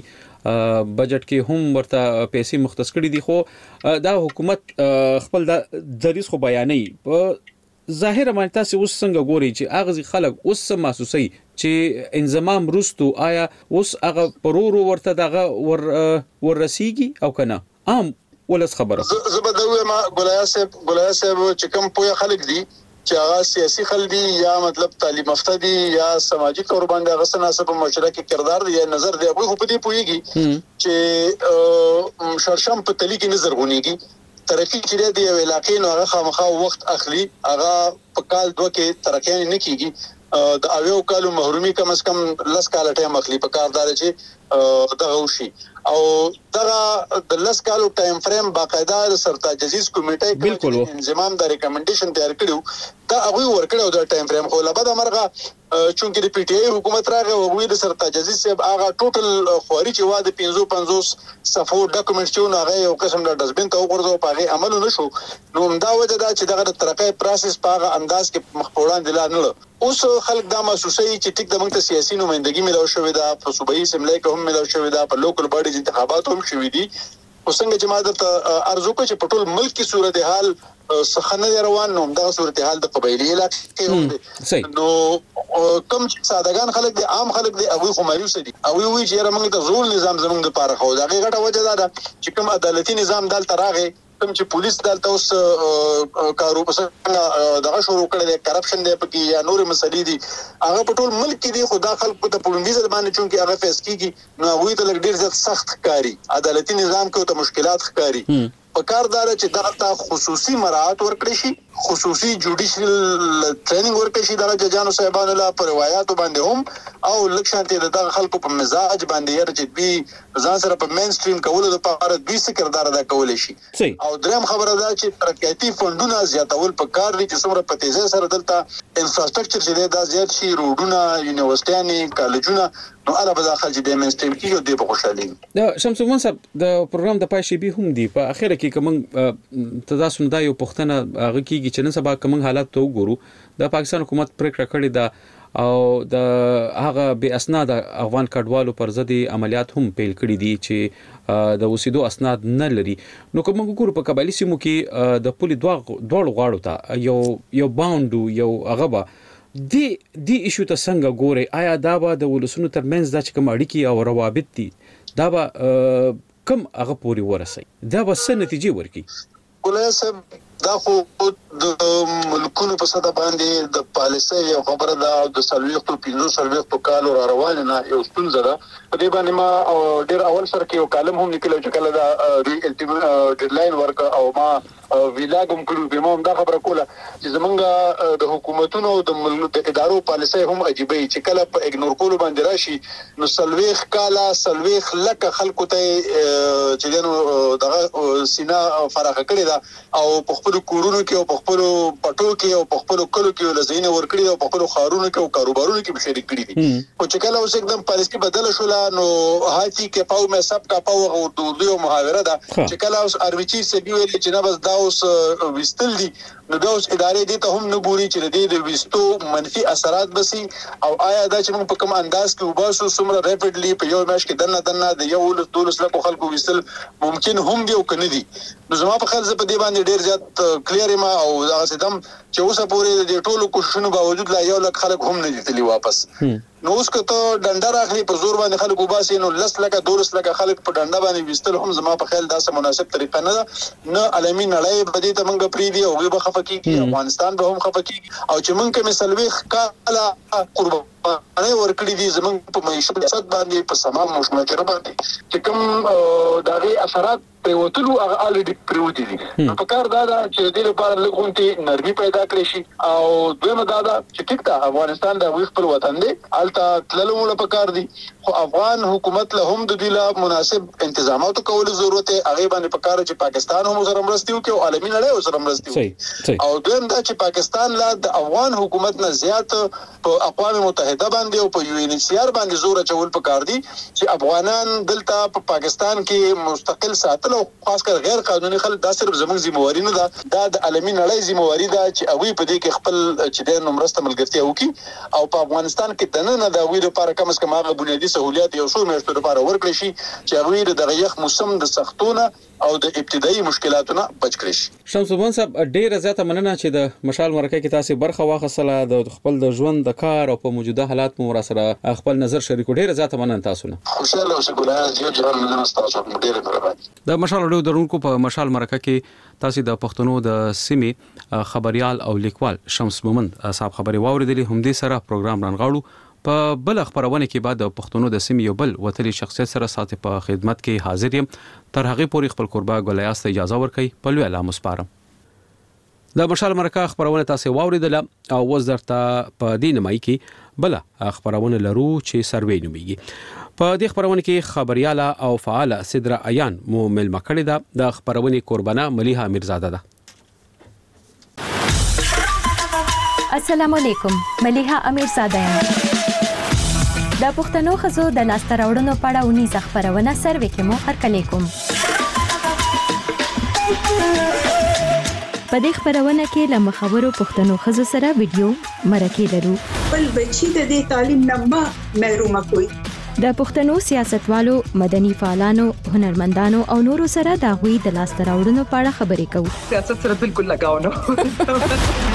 بجټ کې هم ورته پیسې مختص کړي دي خو دا حکومت خپل د دریس خو بیانې په ظاهر باندې تاسو اوس څنګه ګوري چې اغزي خلک اوس محسوسي چې انضمام روستو آیا اوس هغه پرورو ورته دغه ورسیږي او کنه عام ولس خبره زبدوي ما ګولیا صاحب چې کوم پوهه خلک دي چې هغه سیاسي خلدي یا مطلب تعلیم یافته دي یا سماجی تور باندې هغه سناسب معاشره کې کردار دی یا نظر دی هغه په دې پوهیږي چې شرشم په تلی کې نظر غونیږي ترقی چې دی یو علاقې نو هغه خامخا وخت اخلي هغه په کال دوه کې ترقی نه کیږي د اویو کالو محرومي کم از کم 10 کال ټایم اخلي په کاردار چې دغه وشي او دغه د 10 کالو ټایم فریم باقاعده سرتاج عزیز کمیټه کې انضمام د ریکمنډیشن تیار کړو دا هغه ورکړو د ټایم فریم خو لبد امرغه چونکې د پی ټی آی حکومت راغی او هغه د سرتاج عزیز صاحب هغه ټوټل خوري چې واده 55 صفو ډاکومنټ چې هغه یو قسم د ډسبین ته وګرځو په هغه عمل نشو نو دا وجه دا چې دغه ترقې پروسس په هغه انداز کې مخپوړان دي نه اوس خلک دا محسوسي چې ټیک د موږ ته سیاسي نمائندګي ملو شوې ده په صوبایي اسمبلی کې هم ملو شوې ده په لوکل باډیز انتخابات هم شوې دي او څنګه چې ما د ارزو کو چې په ټول ملک کې صورتحال سخنه روان نو دا صورتحال د قبایلی علاقې هم نو کم سادهګان خلک دي عام خلک دي او خو مایوس دي او وی چې موږ ته زول نظام زموږ لپاره خو دا غټه وجه ده چې کوم عدالتي نظام دلته راغی کوم چې پولیس دلته اوس کارو په څنګه دغه شروع کړی دی کرپشن دی پکې یا نور مسلې دي هغه په ټول ملک کې دي خدا خلکو ته پولیس باندې چونکې هغه فیس کیږي نو هغه ته لګ ډیر زیات سخت ښکاری عدالتي نظام کې ته مشکلات ښکاری پکاردار چې دغه خصوصي مراعات ورکړي شي، خصوصي جوډیشل ټریننګ ورکړي شي د ججانو صاحبانو لا پر روایتو باندې هم او لکشانته د خلکو په مزاج باندې یره چې دوی ځان سره په مین سټریم کولو لپاره دوی سکردار ادا کولای شي. او دریم خبره ده چې ترقیاتي فندونه زیاتول په کار دي چې څومره په تیزه سره دلته انفراستراکچر چې دا زیات شي، روډونه، یونیورسيټیانې، کالجونه، نو هغه به داخل چې د مین سټریم کې یو دی په خوشالي. د شمس الدین صاحب د پروګرام د پای شي به هم دی په اخر کې کوم تاسو نه دا یو پښتنه هغه کېږي چې نن سبا کوم حالات ته وګورو د پاکستان حکومت پریکړه کړې ده او د هغه به اسناد افغان کډوالو پر ضد عملیات هم پیل کړي دي چې د وسیدو اسناد نه لري. نو کوم وګورو په قبایلی سیمو کې د پولی دوه غواړو ته یو باوندو یو هغه دی ایشو ته څنګه ګوري؟ آیا دا به د ولسونو ترمنځ د کوم اړیکې او روابط دي دا به کوم هغه پوری ورسي؟ دا به څه نتیجه ورکړي؟ ګولای دا خو د ملکونو په ساده باندې د پالیسي یو خبره ده د سلويختو 15 کالو را روانه نه یو ستونزه ده. په دې باندې ما ډیر اول سره کې یو کالم هم لیکلو چې کله دا ری ډیډلاین ورک او ما ویلاګم کړو به مو دا خبره کوله چې زمونږ د حکومتونو او د ادارو پالیسي هم عجیبه چې کله په اګنور کولو باندې راشي نو سلويخ کالا سلويخ لکه خلکو ته چې دنو دغه سینا فراخ کړی دا او په خپل کورونو کې او په خپل پټو کې او په خپل کلو کې لزینه ور کړی او په خپل خارونو کې او کاروبارونو کې به شریک کړی دي. او چې کله اوس एकदम پالیسي بدل شو نو هاتی کې پاو مې سب کا پاو او د یو محاوره ده چې کله اوس ارویچی سبي ویل چې نه بس دا اوس وستل دي نو دا اوس ادارې دي ته هم نه ګوري چې د وستو منفي اثرات بسي او آیا دا چې موږ په کوم انداز کې وباسو سمره ریپیډلی په یو میاش کې دنه د یو دولس لکه خلکو وستل ممکن هم دی او کنه دي. نو زما په خیال زه په دې باندې ډیر زیات کلیر ما او دا سدم چې اوسه پورې د ټولو کوششونو باوجود لا یو لک خلک هم نه دي تللی واپس. نو اوس که ته ډنډه راخلي په زور باندې خلک وباسي نو لس لکه دولس لکه خلک په ډنډه باندې وستل هم زما په خیال دا سم مناسب طریقه نه ده. نه عالمي نړۍ بدی ته موږ پری دی او به خفقي کې افغانستان به هم خفقي او چې موږ کوم سلويخ کاله قرباني ورکړي دي زموږ په معیشت باندې په سمام مشمجره باندې چې کوم دغه اثرات په وټلو هغه الډی پروتي دي. نو په کار دا چې د لپاره لګونتي نرمي پیدا کړی شي او دویمه دا چې ټیک ته افغانستان د خپل وطن دی الته تللو مو په کار دي خو افغان حکومت له هم د دله مناسب تنظیمات کول ضرورت هغه باندې په کار چې پاکستان هم سره مرستي وکړي او عالمي نړۍ سره مرستي وکړي او دویم دا چې پاکستان لا د افغان حکومت نه زیات په اقوام متحده باندې او په یو ان سی آر باندې زور چول په کار دي چې افغانان دلته په پاکستان کې مستقل ساتل او خاص کر غیر قانوني خلک دا صرف زموږ ذمہواری نه ده دا د عالمي نړۍ ذمہواری ده چې هغه په دې کې خپل چې د نمرسته ملګرتیا وکړي او په افغانستان کې دنه د هغه لپاره کم از کم هغه بنیادی سہولیات یو څو میاشتو لپاره ورکړي شي چې هغه د یخ موسم د سختونه او د ابتدایي مشکلاتونو بچ کړي شي. شمس الدین صاحب ډیره زیاته مننه چې د مشال مرکه کې تاسو برخه واخصله د خپل د ژوند د کار او په موجوده حالات مو سره خپل نظر شریکو. ډیره زیاته مننه تاسو نه. خوشاله اوسئ ګلای یو جوړ مننه تاسو ډیره مهرباني. د مشال رادیو درونکو په مشال مرکه کې تاسو د پښتنو د سیمې خبريال او لیکوال شمس مومند صاحب خبري واوریدلې. هم دې سره پروګرام رانغاړو په بل خبرونه کې بعد د پښتنو د سیمې یو بل وتلی شخصیت سره ساتي په خدمت کې حاضر یم. تر هغه پورې خپل قربا ګولیاست اجازه ورکړي په لوی اعلان مسپارم. د مشال مرکه خبرونه تاسو واوریدله او وز درته په دې نمای کې بل خبرونه لرو چې سروې نوميږي. په دې خبرونه کې خبرياله او فعال صدر عیان مو مل مکړه ده د خبرونه قربانه ملیحه میرزاده ده. السلام علیکم، ملیحه امیرزاده یم. د پښتنو خزو د لاسته راوړنو په اړه ونیزه خبرونه سروې کې مو هرکلی کوم. په دې خبرونه کې له مخورو پښتنو خزو سره ویډیو مرکې لرو. بل بچی د دې تعلیم نه محروم کوي. د پښتنو سیاستوالو، مدني فعالانو، هنرمندانو او نورو سره د غوي د لاسته راوړنو په اړه خبرې کوو. سیاست سره بالکل لگاو نه.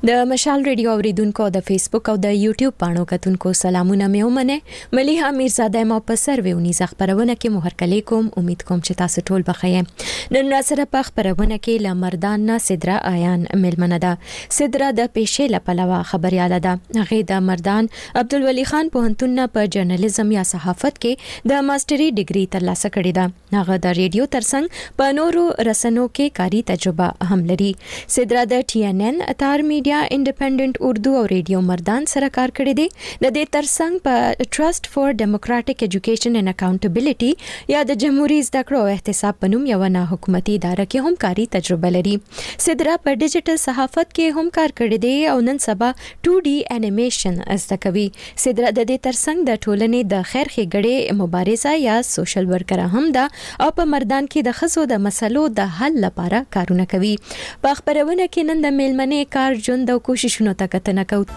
د مشال ریډیو اوریدونکو د فیسبوک او د یوټیوب پاڼو کتونکو سلامونه مې ومنه مليحه میرزاده ما په سرویونی خبرونه کې مهر کلی کوم امید کوم چې تاسو ټول بخیر نن را سره په خبرونه کې لمردان نه صدرا آیان ملمنه ده صدرا د پیښې لپاره خبرياله ده هغه د مردان عبدالولی خان پوهنتون په جرنالیزم یا صحافت کې د ماستري ډیګري ترلاسه کړې ده هغه د ریډیو ترڅنګ په نورو رسنو کې کاری تجربه هم لري صدرا د TNN اتار میډیا انډیپندنٹ اردو او ریډیو مردان سره کار کړی دی د دې ترڅنګ په ټرست فور ډیموکراټک ایجوکیشن اینڈ اکاونټیبিলিټي یا د جمهوریت زده کړو او احتساب پنوم یو نه حکومتي اداره کې هم کاری تجربه لري صدرا په ډیجیټل صحافت کې هم کار کړی دی او نن سبا 2D انیمیشن زده کوي صدرا د دې ترڅنګ د ټولنې د خیر ښېګړې مبارزه یا سوشل ورکر هم ده او په مردان کې د خزو د مسلو د حل لپاره کارونه کوي په خبرونه کې نن د میلمنې کار ژوند او کوششونو ته کتنه کوو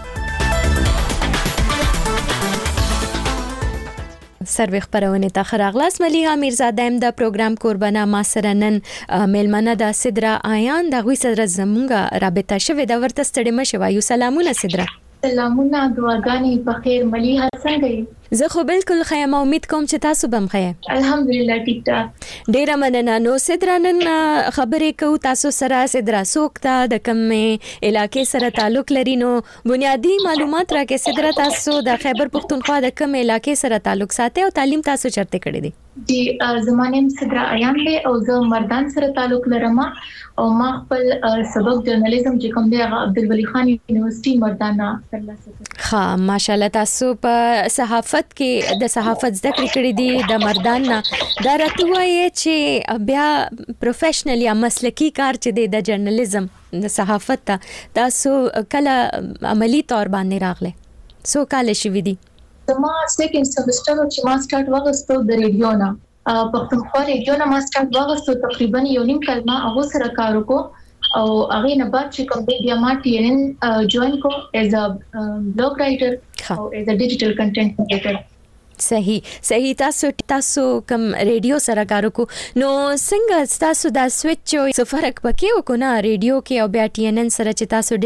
سروي خبرونه ته خراغلاس مليحه میرزاده د پروګرام قربانه ما سره نن میلمنه د صدرا آیان د غوي سره زمونږه رابطه شوه د ورته ستړي مشوایو سلامونه صدرا سلامونه دعاګانې په خیر مليحه څنګه زه خو بالکل خیم امید کوم چې تاسو بم خیر الحمدلله ټیک ټاک ډیر مننه نو صدرا نن خبرې کو تاسو سره صدرا سوکتا د کومې علاقې سره تعلق لري نو بنیادی معلومات راکې صدرا تاسو د خیبر پختونخوا د کومې علاقې سره تعلق ساتي او تعلیم تاسو چرته کړی دی زمانه صدرا ایان دی او زه مردان سره تعلق لرم او ما خپل سبق جرنالیزم چې کوم دی عبدالولی خان یونیورسيټي مردان ترلاسه کړ ها ماشاالله تاسو په صحافت کې د صحافت زده کړې دي د مردان نه دا راته وایي چې بیا پروفیشنل یا مسلکی کار چې د جرنالیزم د صحافت ته تاسو کله عملی تور باندې راغله سو کال شي دي ما سیکنډ سمستر چې ما سٹارټ وغوښتو د ریډیو نه پښتونخوا ریډیو نه ما سٹارټ وغوښتو تقریبا یو نیم کلمه هغه سره کار وکړو او هغه نه بعد چې کوم دی بیا ما TNN جوائن کو ایز ا بلاګ رائټر او ایز ا ډیجیټل کنټینټ کریټر صحیح تاسو کوم ریډیو سره کار وکړو نو څنګه تاسو دا سویچ څه فرق پکې وکونه ریډیو کې او بیا TNN سره چې تاسو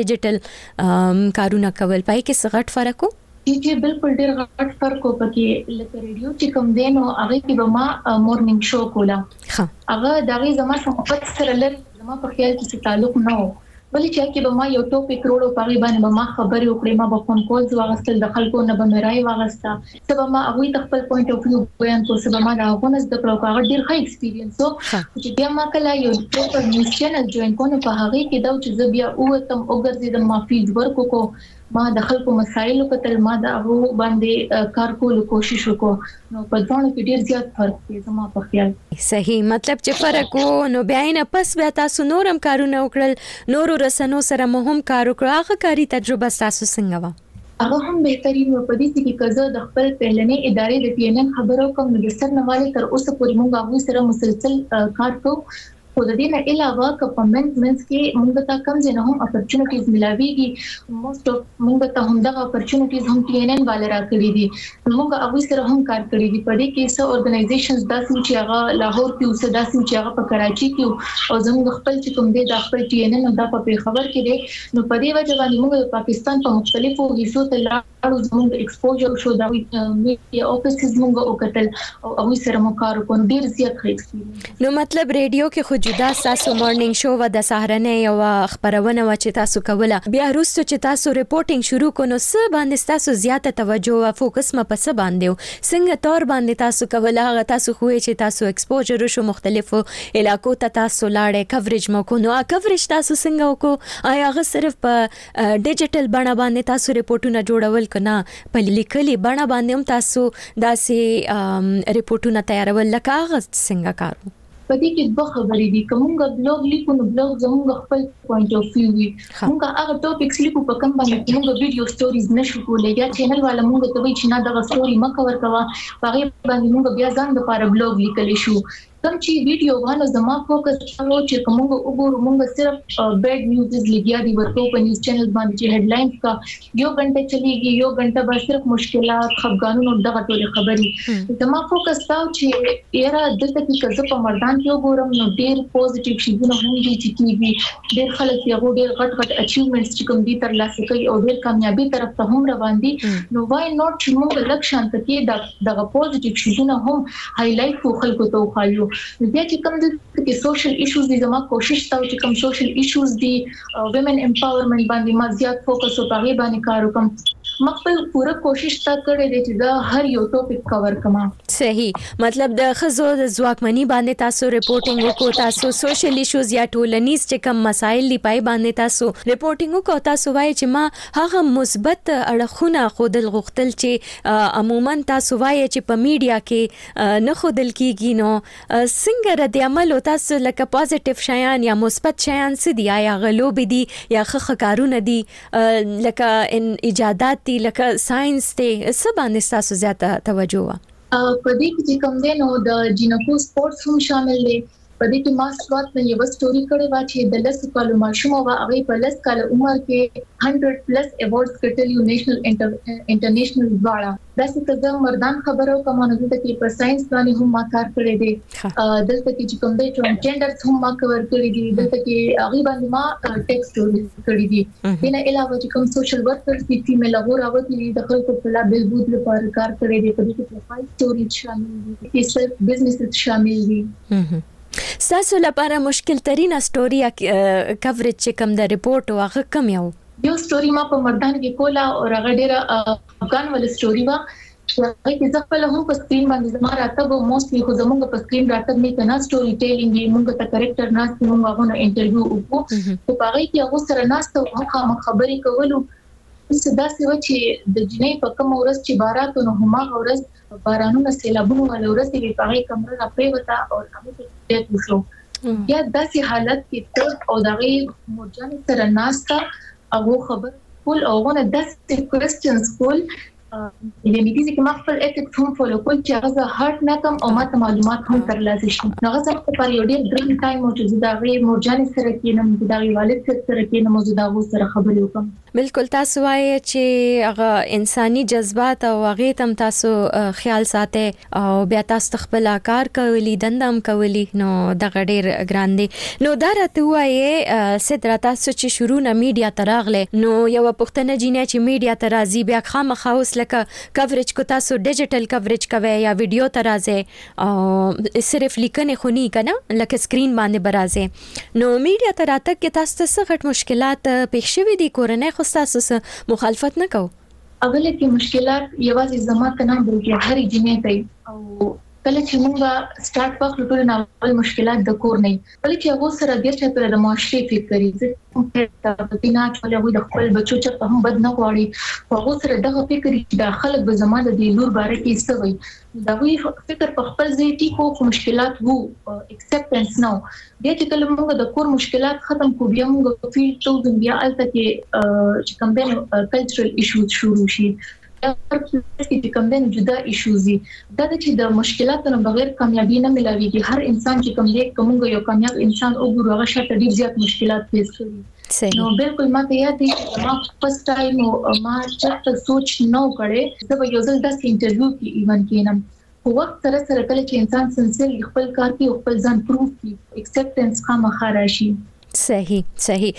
ډیجیټل کارونه کول پای کې څه غټ فرق وو چې بالکل ډېر غټ فرق وکړي لکه ریډیو چې کوم دی نو هغه کې به ما مورنینګ شو کولا هغه دغه زما صحافت سره لري زما په خیال کې تعلق نه و بلې چې کې به ما یو ټاپک روړو پغې باندې به ما خبرې وکړې ما به فون کولز واغستل د خلکو نه به مې راي واغستا سبا ما هغه د خپل پوینټ اف ویو بیان کو سبا ما دا غونس د پروګرام ډېر ښه ایکسپیرینس وو چې بیا ما کله یو پروپر نیوز چینل جوائن کوم په هغه کې دا چې زه بیا اوتم وګرځیدم ما فیلډ ورک کو ما د خلکو مسایل کتل ما د هغه باندې کار کول کوشش وکړو نو په ځان کې ډیر زیات فرق دی زما په خیال صحیح مطلب چې فرق وو نو بیا نه پس بیا تاسو نورم کارونه وکړل نورو رسنو سره مهم کار وکړو هغه کاری تجربه تاسو څنګه و هغه هم بهترین په دې کې کزه د خپل پهلنې ادارې د TNN خبرو کوم د سرنواله تر اوسه پورې موږ هغه سره مسلسل کار کوو خو د دې نه علاوه کمنټمنټس کې موږ ته کم ځنه هم اپورچونټیز ملاويږي موست اف موږ ته هم د اپورچونټیز هم TNN والے راکړي دي موږ هغه سره هم کار کړی دي په دې کې څو اورګنایزیشنز داسې چې هغه لاهور کې اوسه داسې چې هغه په کراچي کې او زموږ خپل چې کوم دی د خپل TNN او د په خبر کې دي نو په دې وجه باندې موږ د پاکستان په مختلفو حصو ته لاړو زموږ ایکسپوژر شو دا میډیا افیسز موږ وکړل او هغه سره مو کار وکړ ډیر زیات ښه ایکسپیرینس نو مطلب ریډیو کې جدا تاسو مورنینګ شو و د سهارنې یو خبرونه و چې تاسو کوله بیا وروسته چې تاسو ریپورتینګ شروع کونو څه باندې تاسو زیاته توجه او فوکس م په څه باندې څنګه تور باندې تاسو کوله هغه تاسو خوې چې تاسو ایکسپوژر شو مختلفو علاقو ته تاسو لاړې کوریج مو کو نو کوریج تاسو څنګه وکړو آیا هغه صرف په ډیجیټل بڼه باندې تاسو ریپورتونه جوړول کنه په لیکلي بڼه باندې هم تاسو داسې ریپورتونه تیارول لکه هغه څنګه کارو په دې کې دوه خبرې دي کومه بلاګ لیکو نو بلاګ زموږ خپل پوینټ اف ویو وي موږ هغه ټاپکس لیکو په کوم باندې موږ ویډیو سټوریز نشو کولای یا چینل والا موږ ته وایي چې نه دا سټوري مکه ورکوا هغه باندې موږ بیا ځان د لپاره بلاګ لیکل شو کوم چې ویډیو باندې زما فوکس شاو چې کومه وګورو موږ صرف بیډ نیوز لګیا دي ورته په نیوز چینل باندې چې هډلاینز کا 1 غنټه چلیږي 1 غنټه به صرف مشکلات خفګانونو دغه ټول خبري زما فوکس تاو چې یاره دلته کې کزه په مردان کې وګورم نو ډیر پوزټیو شیونه هم دي چې کیږي ډیر خلک یو ډیر غټ اچیومنټس چې کوم دي تر لاسه کوي او ډیر کامیابی طرف ته هم روان دي نو وای نوٹ چې موږ لکشان ته کې دغه پوزټیو شیونه هم هایلایټ کو خلکو ته وخایو بیا چې کوم د سوشل ایشوز دي زما کوشش تا چې کوم سوشل ایشوز دي ویمن امپاورمنت باندې ما زیات فوکس او پاغي باندې کار وکم مخفل پوره کوشش تا کړې دي چې دا هر یو ټاپک کور کما صحیح مطلب د خزو د ځواکمنۍ باندې تاسو ریپورټینګ وکړو تاسو سوشل ایشوز یا ټولنیز چې کوم مسایل دی پای باندې تاسو ریپورټینګ وکړو تاسو وایي چې ما هغه مثبت اړخونه خودل غختل چې عموما تاسو وایي چې په میډیا کې نه خودل کیږي نو څنګه رد عمل تاسو لکه پوزټیو شیان یا مثبت شیان څه دي یا غلوب دي یا خخ کارونه دي لکه ایجادات دي لکه ساينس ته څه باندې تاسو زیاته توجه وا په دې کې کوم دی نو د جینکو سپورتس هم شامل دي په دې کې ما سوات نه یو سټوري کړې و چې د لس کالو ماشوم او هغه په لس کال عمر کې 100 پلس ایوارډز ګټلي نېشنل انټرنیشنل واړه دا څه د مردان خبرو کومه ده چې په ساينس باندې هم ما کار کړی دی دلته کې چې کوم دی ټرانسجنډرز هم ما کور کړی دي دلته کې هغه باندې ما ټیکسټ کړی دي دنه علاوه چې کوم سوشل ورکرز دي فیمیل غوراوتی دي د خلکو په لا بهبود لپاره کار کړی دی په دې کې پروفایل سټوري شامل دي سیلف بزنس شامل دي تاسو لپاره مشکل ترين سټوري کوریج چې کوم د ریپورت واغه کم یو سټوري ما په مردان کې کولا او هغه ډیره افغان ول سټوري وا هغه کې ځکه هم په سکرین باندې زما راته موستلی خو زموږ په سکرین راته نه کنا سټوري ټیلینګ موږ ته کریکټر ناس موږ هغه انټرویو وکړو په هغه کې هغه سره ناس ته خبرې کولو څه داسې و چې د جنې په کوم ورځ چې بارات نو هم هغه ورځ بارانونه سیلابونه ول ورځ کې په هغه کمره را پریوتا او هغه ته وشو یا داسې حالت کې ته او دغه مرجان سره ناستا او خبر کول او غو نه داسې کوېسچنز کول یعنی دې چې ما خپل اټیکس هم فالو کول چې هغه هارت نه کم او ماته معلومات هم ترلاسه شي نو هغه په یو ډیر ډریم ټایم او چې دا غي مرجان سره کېنم دا غي والد سره کېنم او دا غو سره خبرې وکم بالکل تاسو وایي چې هغه انساني جذبات او هغه تم تاسو خیال ساتي او بیا تاسو خپل کار کوي دندم کوي نو دغه ډیر ګران دي نو دا راته وایي ستر تاسو چې شروع نه میډیا تراغله نو یو پښتنه جینه چې میډیا ترازی بیا خامخاوس لکه کوریج کو تاسو ډیجیټل کوریج کوي یا ویډیو ترازه او صرف لیکنه خونی کنه لکه سکرین باندې برازه نو میډیا تراته کې تاسو څه غټ مشکلات پېښ شوي دي کورنۍ تاسو مخالفت نه کو اوله کې مشکلات یوازې زماته نه بلکې هر جنې ته او کله چې موږ سٹارټ وکړو ټول نه مشکلات د کور نه بلکې چې هغه سره ډیر څه پر د معاشري فکر کوي په دې نه چې هغه د خپل بچو چې هم بد نه غواړي هغه سره دغه فکر چې د خلک به زماده د لور باره کې څه وي دا وی فکر په خپل ځای کې مشکلات وو اکسپټنس نو بیا چې کله موږ د کور مشکلات ختم کو بیا موږ فیل ټو بیا الته کې چې کوم د کلچرل ایشوز شروع شي چې کوم د جدا ایشوز دي دا چې د مشکلاتونو بغیر کامیابی نه ملاويږي هر انسان چې کوم دی کومه یو کامیاب انسان وګورو هغه شته ډیر زیات مشکلات فیس کوي نو بالکل ما ته یاد دي چې ما فرست ټایم ما چې سوچ نو کړي دا یو ځل د انټرویو کې ایون کینم په وخت سره سره کله چې انسان سنسل خپل کار کې خپل ځان پروف کی اکسپټنس خامخا راشي صحیح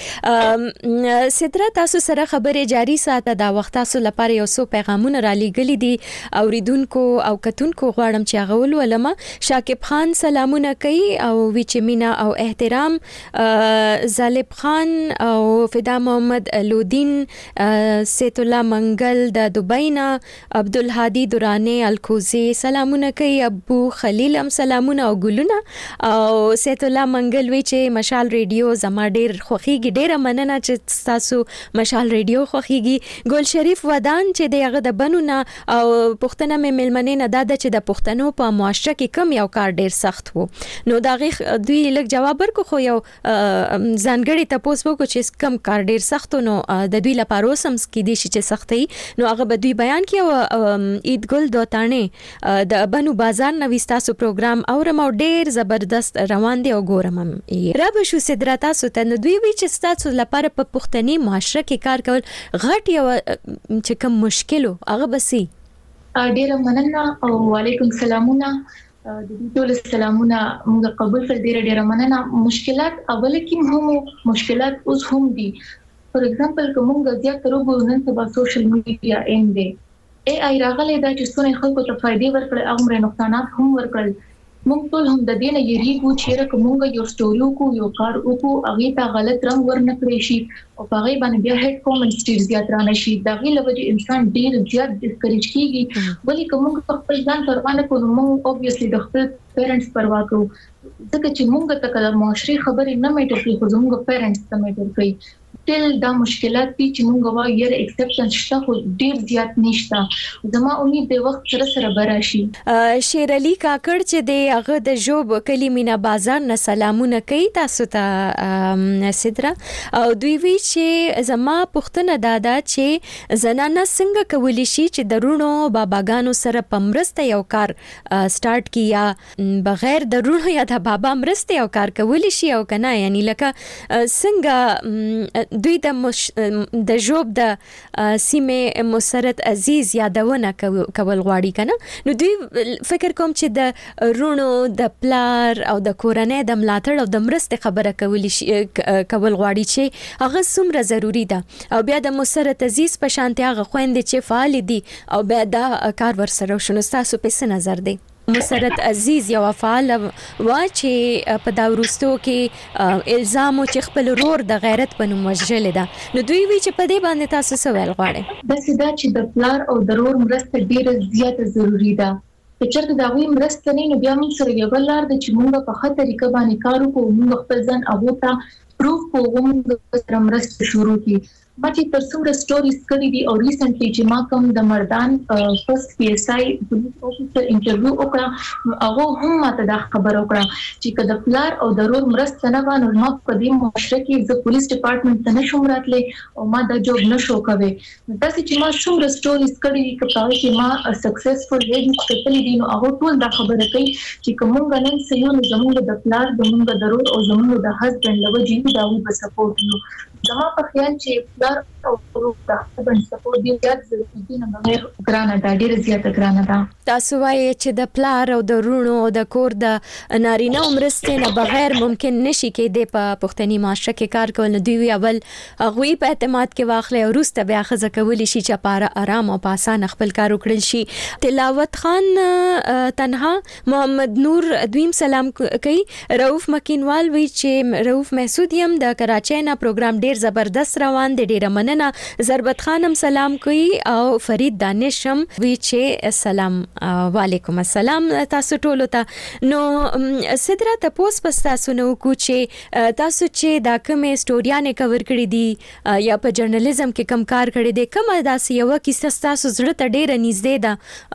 ستره تاسو سره خبره جاری ساته دا وخت تاسو لپاره یو څو پیغامونه را لېګلې دي اوریدونکو او کتونکو غواړم چې هغه ولولم شاکب خان سلامونه کوي او وچمینا او احترام زالب خان او فدا محمد لودین سیت الله منګل د دوبینا عبدالهادي دورانه الکوزي سلامونه کوي ابو خلیل هم سلامونه او ګلونه او سیت الله منګل وی چې مشال ریډیو زما ډیر خوخيږي. ډیره مننه چې تاسو مشال ریډیو خوخيږي. ګل شریف ودان چې دغه د بنونه او پښتنه مې ملمنې نه داده چې د پښتنو په معاشره کې کم یو کار ډیر سخت وو. نو دا غي دوی لږ جواب ورکو خو یو ځانګړي تاسو وکړو چې کم کار ډیر سخت نو د دوی لپاره اوسم کې دي چې سختي نو هغه به دوی بیان کړي. عید ګل دوتانه د بنو بازار نو وستاسو پروګرام اورم او ډیر زبردست روان دی او ګورم رب شو صدرتا ست نو دوی وی چې تاسو لپاره په پښتني معاشره کې کار کول غټ یو چې کوم مشکل هغه بسي. ډیره مننه او وعلیکم سلامونه. د دې ټول سلامونه موږ قبول کړل. ډیره مننه. مشکلات اول کې هم مشکلات اوس هم دي. فور ایگزامپل کومه زیات تر وګورئ په سوشل میډیا اي اي راغلي دا چې څونه خلکو ته فائدې ورکړي او عمر نقصانات هم ورکړي. موږ ټول هم د دې نه یریږو چې کومه یو سټوري کو یو کار وکړو هغه ته غلط رنګ ورنکړي شي او هغه باندې بیا هډ کومنټس ډیر زیات رانه شي. دا غي لوي انسان ډیر زیات ډیسکریج کیږي. ولی کوم خپل ځان پروا نه کوو موږ اوبویسلی د خپل پیرنټس پروا کوو ځکه چې موږ ته کله معاشري خبرې نه میټر کوي خو موږ پیرنټس ته میټر کوي. تل دا مشکلات دي چې موږ وایو یره ایکسپټنس شته خو ډیر زیات نشته. زما امید د وخت سره سره براشي. شیر علي کاکړ چې د هغه د جوب کلی مینا بازار نه سلامونه کوي تاسو ته صدرا او دوی وی چې زما پښتنه دادا چې زنانه څنګه کولی شي چې درونو باباګانو سره پمرسته یو کار سٹارټ کیا بغیر درونو یا د بابا مرسته یو کار کولی شي او کنه یعنی لکه څنګه دوی د جوب د سیمه مسرت عزیز یادونه کول غواړي کنه. نو دوی فکر کوم چې د رونو د پلار او د کورنۍ د ملاتړ او د مرسته خبره کول غواړي چې هغه څومره ضروری ده او بیا د مسرت عزیز په شانتي هغه خويندې چې فعال دي او بیا دا کار ورسره شنو تاسو په څه نظر دی؟ مسرت عزیز یو فعال وا چې په دا ورستو کې الزام او چې خپل رور د غیرت په نوم وژل ده. نو دوی وی چې په دې باندې تاسو څه ویل غواړئ؟ د سدا چې د پلار او د رور مرسته ډیره زیاته ضروری ده. چې چېرته دا وی مرسته نه نو بیا موږ سره یو لار د چې موږ په خطر طریقه باندې کار وکړو موږ خپل ځان هغه ته پروف کوو موږ سره مرسته شروع کړو. ما چې تر څومره سټوریز کړې دي او ریسنټلی چې ما کوم د مردان فرست پی اس آی پولیس افیسر انټرویو وکړه هغه هم ماته دا خبر وکړه چې کله پلار او ضرور مرسته نه وانه ما په دې معاشره کې د پولیس ډپارټمنټ ته نشم راتلی او ما دا جوب نشو کوي. تاسو چې ما څومره سټوریز کړې دي کله چې ما سکسسفل لیډي خپل دي نو هغه ټول دا خبره کوي چې کومه نن سيو زموږ د پلار زموږ د ضرور او زموږ د هسبند لوجې دا وي په سپورټ نو زما په خیال چې پلار او د هسبند سپورټ دی زیات ضروري نه بغیر ګرانه دا ډیره زیاته ګرانه ده. تاسو وایي چې د پلار او د رونو او د کور د نارینه عمرسته نه بغیر ممکن نشي کې د پښتني معاشره کې کار کول. دوی اول غوي په اعتماد کې واخلي او روسته بیا خزه کولی شي چې پاره آرام او په اسانه خپل کار وکړي شي. تلاوت خان تنها محمد نور دویم سلام کوي. رؤف مکینوال وی چې رؤف محسود یم د کراچۍ نه پروګرام ډیر زبردست روان دی ډیره مننه. ضربت خانم سلام کوي او فرید دانشم وی چې سلام وعلیکم السلام تاسو ټولو ته. نو صدرا تاسو پس تاسو نو کو چې تاسو چې دا کومه سټوریانه کور کړې دي یا په جرنالیزم کې کم کار کړی دی کومه داسې یو کیسه تاسو زړه ته ډیره نږدې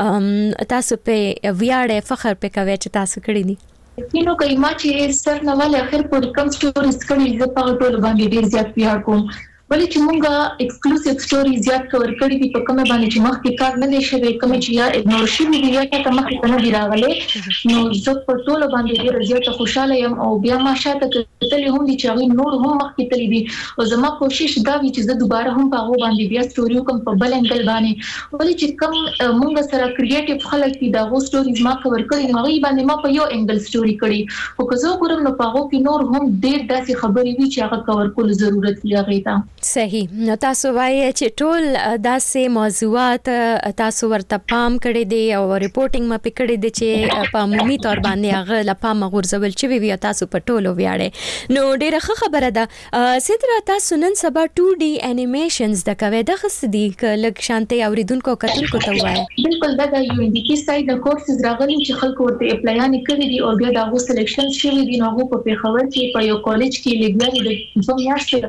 ده تاسو په ویاړ فخر په کوي چې تاسو کړی دي؟ کینو کوي ما چې سر نه ولې اخر پورې کم سټوریز کړي زه په ټول باندې ډیر زیات ویاړ کوم. ولې چې مونږه ایکسکلوسیو سټوري زیات کور کړی دي په کومه باندې چې مخکې کار نه دی شوی کوم چې یا اګنور شوی دی یا ته مخکې نه دی راغلی نو زه په ټول باندې ډیر زیات خوشاله یم او بیا ما شاته کتلې هم دي چې هغه نور هم مخکې تللی دي او زما کوشش دا وی چې زه دوباره هم په هغه باندې بیا سټوري کوم په بل انګل باندې. ولې چې کوم مونږ سره کریټیو خلک دي دا غو سټوریز ما کور کړی نو هغه باندې ما په یو انګل سټوري کړی او که زه ګورم نو په هغه کې نور هم ډیر داسې خبرې وی چې هغه کور کول ضرورت لري تا. صحیح. نو تاسو وایي چې ټول داسې موضوعات تاسو ورته پام کړی دی او ریپورټینګ ما پکړی دی چې په عمومي تور باندې هغه لپاره غورځول چې وی تاسو په ټولو ویاړې. نو ډیره ښه خبره ده سیدرا تاسو نن سبا 2D انیمیشنز د کوي د خصدي لک شانتي اوریدونکو کتونکو ته وایي بالکل دا د یو ان ډي کې سایت د کورسز راغلي چې خلکو ورته اپلایانې کړې دي او بیا دا غو سلیکشن شوی دي نو هغه په خبر کې په یو کالج کې لګیاري د دوه میاشتې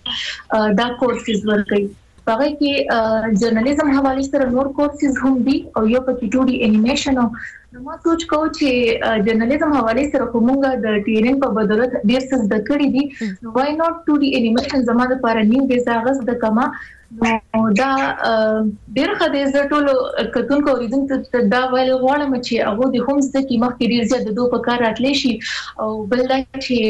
لپاره دا کورسز ورکوي هغه کې جرنالیزم حواله سره نور کورسز هم دي او یو په 2D انیمیشن او نو سوچ کوم چې جرنالیزم حواله سره کومه د ټریننګ په بدولت ډیر څه د کړی دي نو وای ناٹ 2D انیمیشن زموږ لپاره نیو بیزاغس د کما نو دا ډیر خدای ز ټول کتونکو اوریدونکو دا ویل غواړم چې هغه د هم څه کې مخکې ډیر زیات د دوه په کار راتلی شي او بل دا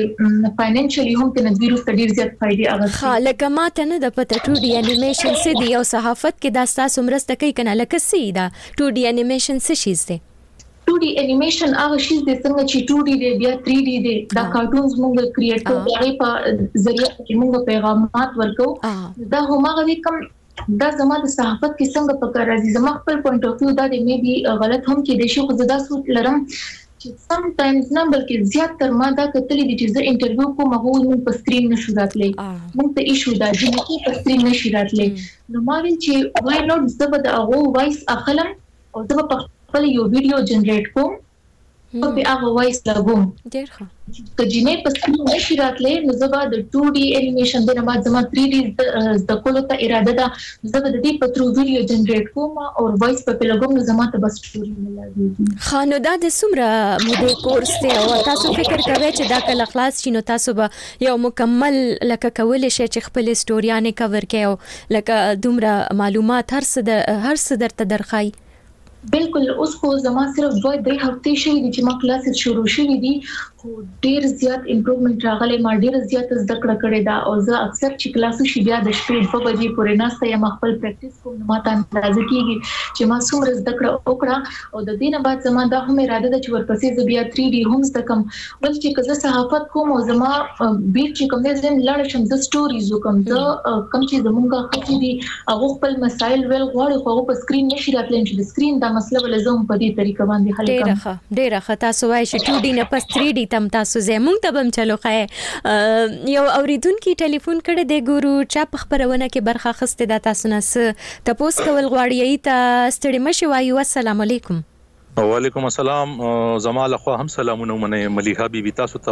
چې فاینانشلی هم ته د ویروس ډیر زیات فائدې اغوستي لکه ماته نه د پته 2D انیمیشن څه دی او صحافت کې دا تاسو مرسته کوي کنه لکه څه دا 2D انیمیشن څه شي دی 2D انیمیشن هغه شی د څنګه چې 2D دی بیا 3D دی دا کارټونز موږ کریټ کوو هغه په ذریعہ کې موږ پیغامات ورکو دا همغه کوم دا زما د صحافت کې څنګه په کار راځي زما خپل پوینټ اف ویو دا د می بي غلط هم کې د شي خو زدا سوچ لرم چې سم ټایمز نه بلکې زیات تر ما دا کتلې دي چې زه انټرویو کوم هغه موږ په سکرین نشو راتلی موږ ته ایشو دا چې په سکرین نشي راتلی نو ما ویل چې وای نوټ زبر د هغه وایس اخلم او زه په خپل یو ویډیو جنریټ کوم په هغه وایس لګوم ډیر ښه کجینه په سکرین نشي راتلی نو زه به د 2D انیمیشن د نه بعد زما 3D د کولو ته اراده ده زه به د دې په ترو ویډیو جنریټ کوم او وایس په لګوم نو زما ته بس سټوري ملایږي خانو دا د سمره موده کورس ته او تاسو فکر کوئ چې دا کله خلاص شي نو تاسو به یو مکمل لکه کول شي چې خپل سټوریانه کور کړئ او لکه دومره معلومات هر څه درته درخای بالکل اوس خو زما صرف 2-3 هفته شوي دي چې ما کلاسز شروع شوي دي خو ډیر زیات امپروومنت راغلی ما ډیر زیات زده کړه کړې ده او زه اکثر چې کلاسز شي بیا د شپې 2 بجې پورې ناسته یم خپل پریکټیس کوم نو ماته اندازه کیږي چې ما څومره زده کړه وکړه او د دې نه بعد زما دا هم اراده ده چې ورپسې زه بیا 3D هم زده کوم ول چې کله صحافت کوم او زما بیت چې کوم دې زم لاړ شم د سټوریز کوم زه کوم چې زمونږه خپل دي هغه خپل مسایل ول غواړي خو په سکرین نشي راتللی چې د سکرین دا مسله ولزم په دې طریقه باندې حل کوم ډیره ښه تاسو وایي چې 2D نه پس 3D تم تاسو زمونږ ته بم چلو خای یو اوریدونکو ټلیفون کړه د ګورو چا په خبرونه کې برخه خسته د تاسو نه تاسو کول غواړی ته ستړي مشي وایو السلام علیکم وعلیکم السلام زمال خو هم سلامونه منه ملیحه بیبي تاسو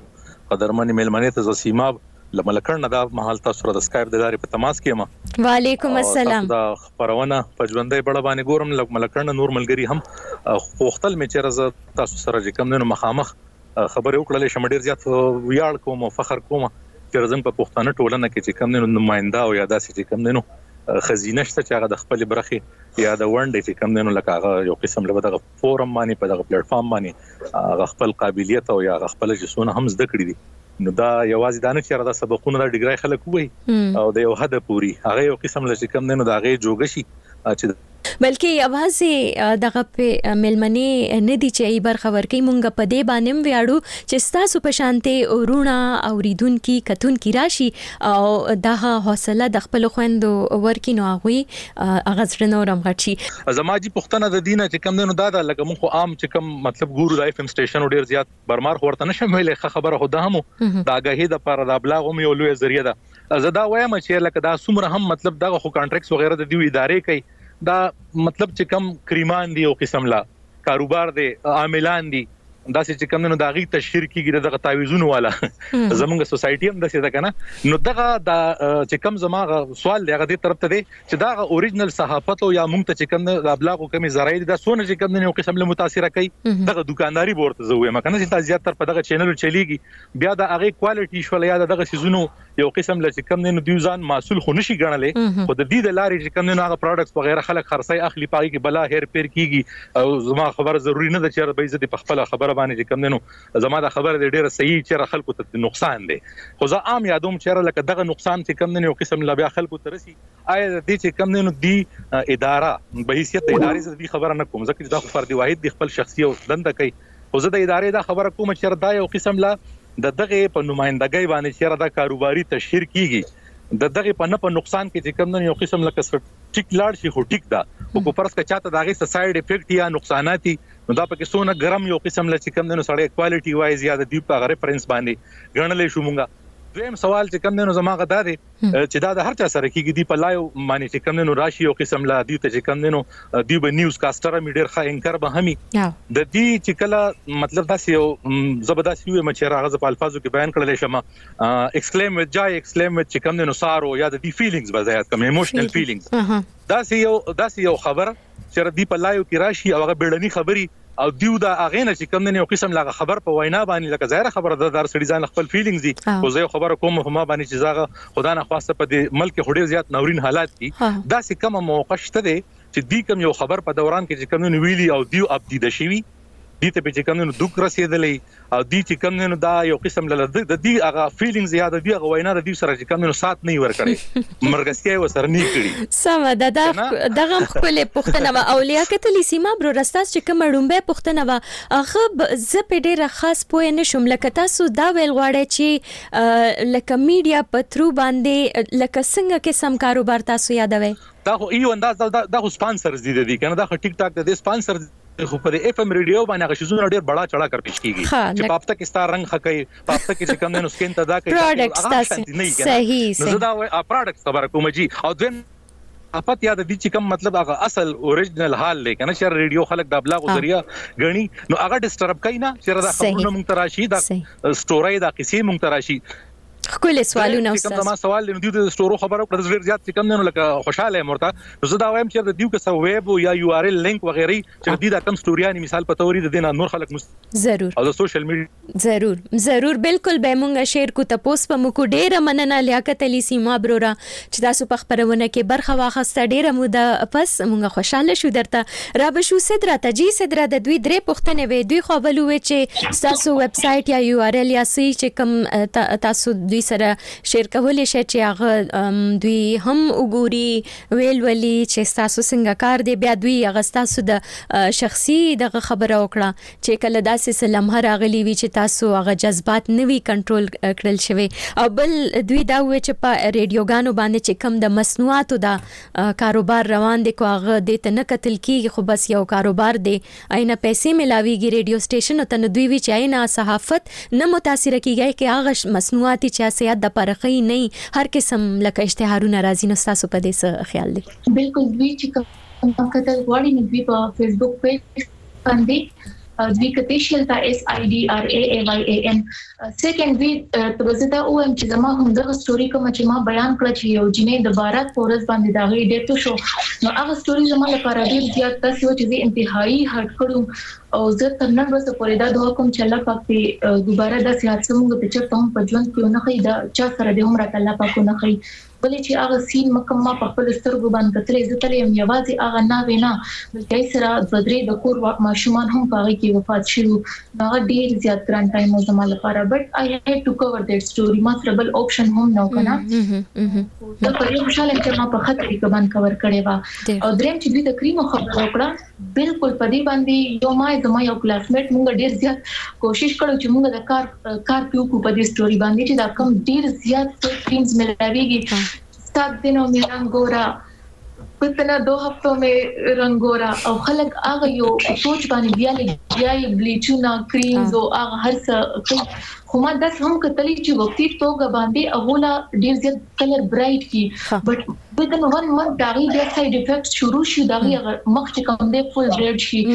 قدرمن ملمنه ته زسیماب لملکړه دا محل تاسو سره د اسکایپ د لارې په تماس کې ما وعلیکم السلام دا خبرونه په ژوندۍ بڑا باندې ګورم لملکړه نور ملګری هم خوختل می چیرې تاسو سره چې کم نه مخامخ خبرې وکړلې شم ډیر زیات ویاړ کوم او فخر کوم چې زموږ په پښتانه ټولنه کې چې کم نه نماینده او یا داسې چې کم نه خزینه شته چې هغه د خپل برخه یا د ونډې چې کم نه لکه هغه یو قسم له دغه فورم باندې په دغه پلیټ فارم باندې هغه خپل قابلیت او یا خپل جسونه هم زده کړی دي نو دا یوازې دانه چې دا سبقونه د ډیګری خلک وای او د یو حد پوری هغه یو قسم له چې کم نه دا هغه جوګ شي چې بلکې یوازې دغه په ملمنې نه دي چې برخه ورکې مونږ په دې باندې ویاړو چې تاسو په شانته ورونه اوریدونکو کتونکو راشي او دغه حوصله د خپل خويندو ورکینو هغه اغزرنو رمغچی زماجی پښتنه د دینه چې کم نه دا لکه مونږ خو عام چې کم مطلب ګورو د اف ام سټیشن ډیر زیات برمار ورته نشم ویلې خبره خو ده هم د اگاهی د پر د ابلاغ هم یو لوی ذریعہ ده زدا وایم چې لکه دا څومره هم مطلب دغه خو کانټریکټس وغیرہ د دیو ادارې کوي دا مطلب چې کم کریمان دی او قسم لا کاروبار دی عاملان دي دا چې کوم نو داغي تشهیر کیږي دغه تعویذونه والا زمونږ سوسایټي هم دسه ده کنه نو دغه د چې کوم زماغه سوال دی هغه دې طرف ته دی چې دا اوریجنل صحافت او یا مونږ ته چې کوم د ابلاغ او کمی زراعي دا سونه چې کوم نو قسم له متاثر کوي دغه دکانداري ورته زوې مکنه چې تاسو زیات تر په دغه چینل چلیږي بیا د هغه کوالټي شول یا دغه سيزونو یو قسم له چې کوم نو دیوزان مسول خو نشي ګڼلې خو د دې د لارې چې کوم نو هغه پروډکټس وغیرہ خلک خرڅي اخلي پاږي کې بلا هیر پیر کیږي او زما خبر ضروری نه ده چې به عزت په خپل خبره باندې چې کوم نو زما د خبره ډیره صحیح چې خلکو ته نقصان دی خو زه عام یادوم چې لکه دغه نقصان چې کوم نو قسم لا بیا خلکو ته رسي آیا دې چې کوم نو دی اداره به حیثیت ادارې زه دې خبره نه کوم ځکه چې دا فرد واحد د خپل شخصي او دنده کوي خو زه د ادارې دا خبره کوم چې دا یو قسم لا دغه په نمائندګۍ باندې چې دا کاروباري تشهیر کیږي د دغه په نقصان کې چې کوم نه یو قسم لکه ټیک لاړ شي خو ټیک دا او کو پرس کا چاته دغه ساید افیکټ یا نقصانات نو دا پکې سونه ګرم یو قسم لکه کوم نه سړی کوالټي وایز یا د دی په ریفرنس باندې ګڼلې شو مونږه دویم سوال چې کوم نه زما غدا دي چې دا د هر چا سره کېږي دی په لایو باندې چې کوم نه راشي یو قسم لا دی ته چې کوم نه دی به نیوز کاستر میډر ښه انکر به همي د دې چې کله مطلب دا یو زبردست یو مچ راغزه په الفاظو کې بیان کړل شمه ایکسکلیم وذ جای ایکسکلیم وذ چې کوم نه سارو یا د دی فیلینګز بزایات کوم ایموشنل فیلینګز دا یو خبر چې دی په لایو کې راشي او هغه بیړنی خبري او دیو دا اغه نه چې کوم نه یو قسم لا خبر په وینا باندې لکه ظاهر خبره ده در سړي ځان خپل فیلینګز دي خو زه خبره کوم په ما باندې چې زاغه خدا نه خواسته په دې ملک هډیر زیات نورین حالات دي دا چې کوم موقع شته دي چې دی کوم یو خبر په دوران کې چې کوم نه ویلي او دیو اپډیټ شي دي ته چې کوم نه دوک رسیدلې او دي چې کوم نه دا یو قسم له د دې هغه فیلینګز یا د دې هغه وینا د دې سره چې کوم نه سات نه ور کړي مرګسکي وسر نه کړي سم دغه خپل پښتنه اولیا کتلی سیما برو رستاس چې کوم ډومبه پښتنه هغه ز په ډیره خاص پوه نه شم لکه تاسو دا ویل غواړی چې لکه میډیا په ترو باندې لکه څنګه کې سم کاروبار تاسو یادوي دا خو یو انداز دا سپانسرز دي کنه دا ټیک ټاک د سپانسر خو پر اف ام ریډیو باندې غشزونه ډیر بڑا چڑا کر پیش کیږي چې پاپته کې ستار رنگ خکې پاپته کې کوم نه سکین ته دا کوي پروډکټس صحیح زه دا پروډکټس خبره کوم جی او دویم اپات یاد دي چې کوم مطلب هغه اصل اوریجنل حال لیکنه چې ریډیو خلک د ابلاغ ذریعہ غني نو هغه ډیسټرب کینا چې دا خبرونه مونږ تراشي دا سټوري دا قصې مونږ تراشي خپل سوالونه استاد کوم سوال لنو د سټورو خبرو پر ډیر زیات کم نه لکه خوشاله مرته زه دا وایم چې د دیو کې سو ویب یا یو ار ال لینک وغیرہ چې د دې کم سټوریانی مثال په توري د دینه نور خلک ضرور او د سوشل میډیا ضرور بالکل به مونږه شیر کو تاسو په مو کو ډیره مننه لیاقت علي سیما برورا چې تاسو په خبرونه کې برخه واخسته ډیره موده پس مونږه خوشاله شو درته را به شو صدرته جی صدره د دوی درې پښتنه وي دوی خو بلوي چې تاسو ویب سټ یا یو ار ال یا سی چې کوم تاسو دوی سره شیر کولای شي چې هغه دوی هم وګوري ویلي چې تاسو څنګه کار دی بیا دوی هغه تاسو د شخصي دغه خبره وکړه چې کله داسې سلام راغلی وي چې تاسو هغه جذبات نوي کنټرول کړل شوی او بل دوی دا وایي چې په ریډیوګانو باندې چې کم د مصنوعاتو دا کاروبار روان دي کو هغه د ته نه کتل کیږي خو بس یو کاروبار دی اینه پیسې ملاويږي ریډیو سټیشن ته نو دوی وی چې اینه صحافت نه متاثر کیږي چې هغه مصنوعاتي چې سیاست د پرخی نه هر قسم لکه اشتهارونه راځي نو تاسو په دې څه خیال دی بالکل دوی چې کتل غواړي نو دوی په فیسبوک پیج باندې دوی کتیشل تا SIDRAAYAN سیکنډ وی تبزدا او ام چې زما هم دغه ستوري کوم چې ما بیان کړ چې یو جنې د بارات فورس باندې دا غي ډیټو شو نو هغه ستوري زما لپاره ډیر زیات تاسو چې انتهایی هټ کړو او زه تر نن ورځې پورې دا دوه کوم چې الله پاک دې دوباره د سیاست څنګه په چرته هم په ژوند کې نه خي دا چا سره دې هم راته الله پاک نه خي ولې چې هغه سین مکمه په خپل سترګو باندې کتلې زه تلې یم یوازې هغه نه وینا بلکې سره د درې د کور ماشومان هم پاره کې وفات شوه دا ډیر زیات ګران ټایم زما لپاره بټ آی هیډ ټو کور دیٹ سټوري ما تربل آپشن هم نو کنه دا په یو شاله چې ما په خطرې کې باندې کور کړې و او دریم چې دوی د کریم خبر وکړه بالکل په دې باندې یو ما زما یو کلاسمیټ مونږ ډیر زیات کوشش کړو چې مونږ د کار پیو کو په دې سټوري باندې چې دا کم ډیر زیات کریم ملويږي 7 दिनों में रंगोरा कितना 2 हफ्तों में रंगोरा और खलक आ गयो सोच बानी बिया ले ब्लीचुना क्रीम्स او هغه هر څه خو ما داس هم کتلی چې وختي توګه باندې اوله ډیر زیات کلر برایټ کی بټ within 1 month داغي د ساید افیکټ شروع شو داغي مخ چې کوم دی فل ریډ شي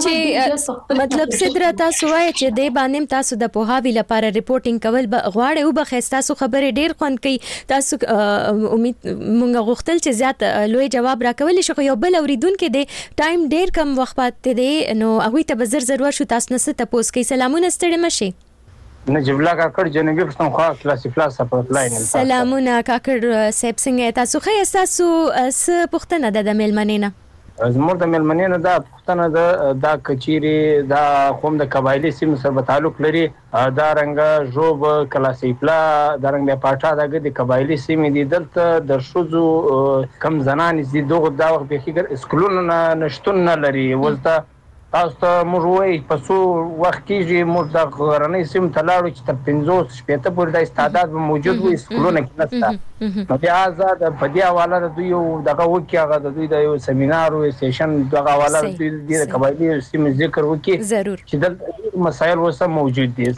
مطلب صدره تاسو وایي چې د باندې تاسو د پوهاوی لپاره ریپورتینګ کول غواړي او بخښ تاسو خبره ډیر خوند کوي تاسو امید مونږ غوښتل چې زیات لوی جواب راکول شي خو یو بل اوریدونکو دی ټایم ډیر کم وخت پاتې دی نو هغه ته بزر ضرور شو تاسو نه ست تاسو کوي سلامونه ستړي مشي نجیب الله کاکړ جنوبي پښتونخوا کلاسیک پلاس سپورټ لاین سلامونه کاکړ سیب څنګه تاسو خې تاسو س پښتنه د ملمنینه زموږ د ملمنینه دا پښتنه دا کچيري دا قوم د قبایلی سیمه سره تعلق لري دا رنګ جوب کلاسیک پلا دا رنګ د پاټا د قبایلی سیمه دي دلته د شوزو کم زنان دي دغه دا وخت به کېږي اسکولونه نشټون نه لري ولته تاسو ته موږ وایي په څو وخت کېږي موږ د غرنۍ سیمو ته لاړو چې تر 50 شپېته پورې د استعداد به موجود وي سکولونه کې نشته نو بیا آزاد په دې حواله د دوی دغه وکي هغه د دوی د یو سیمینار او سیشن دغه حواله د دوی د قبایلی سیمې ذکر وکي چې د مسایل وسه موجود دي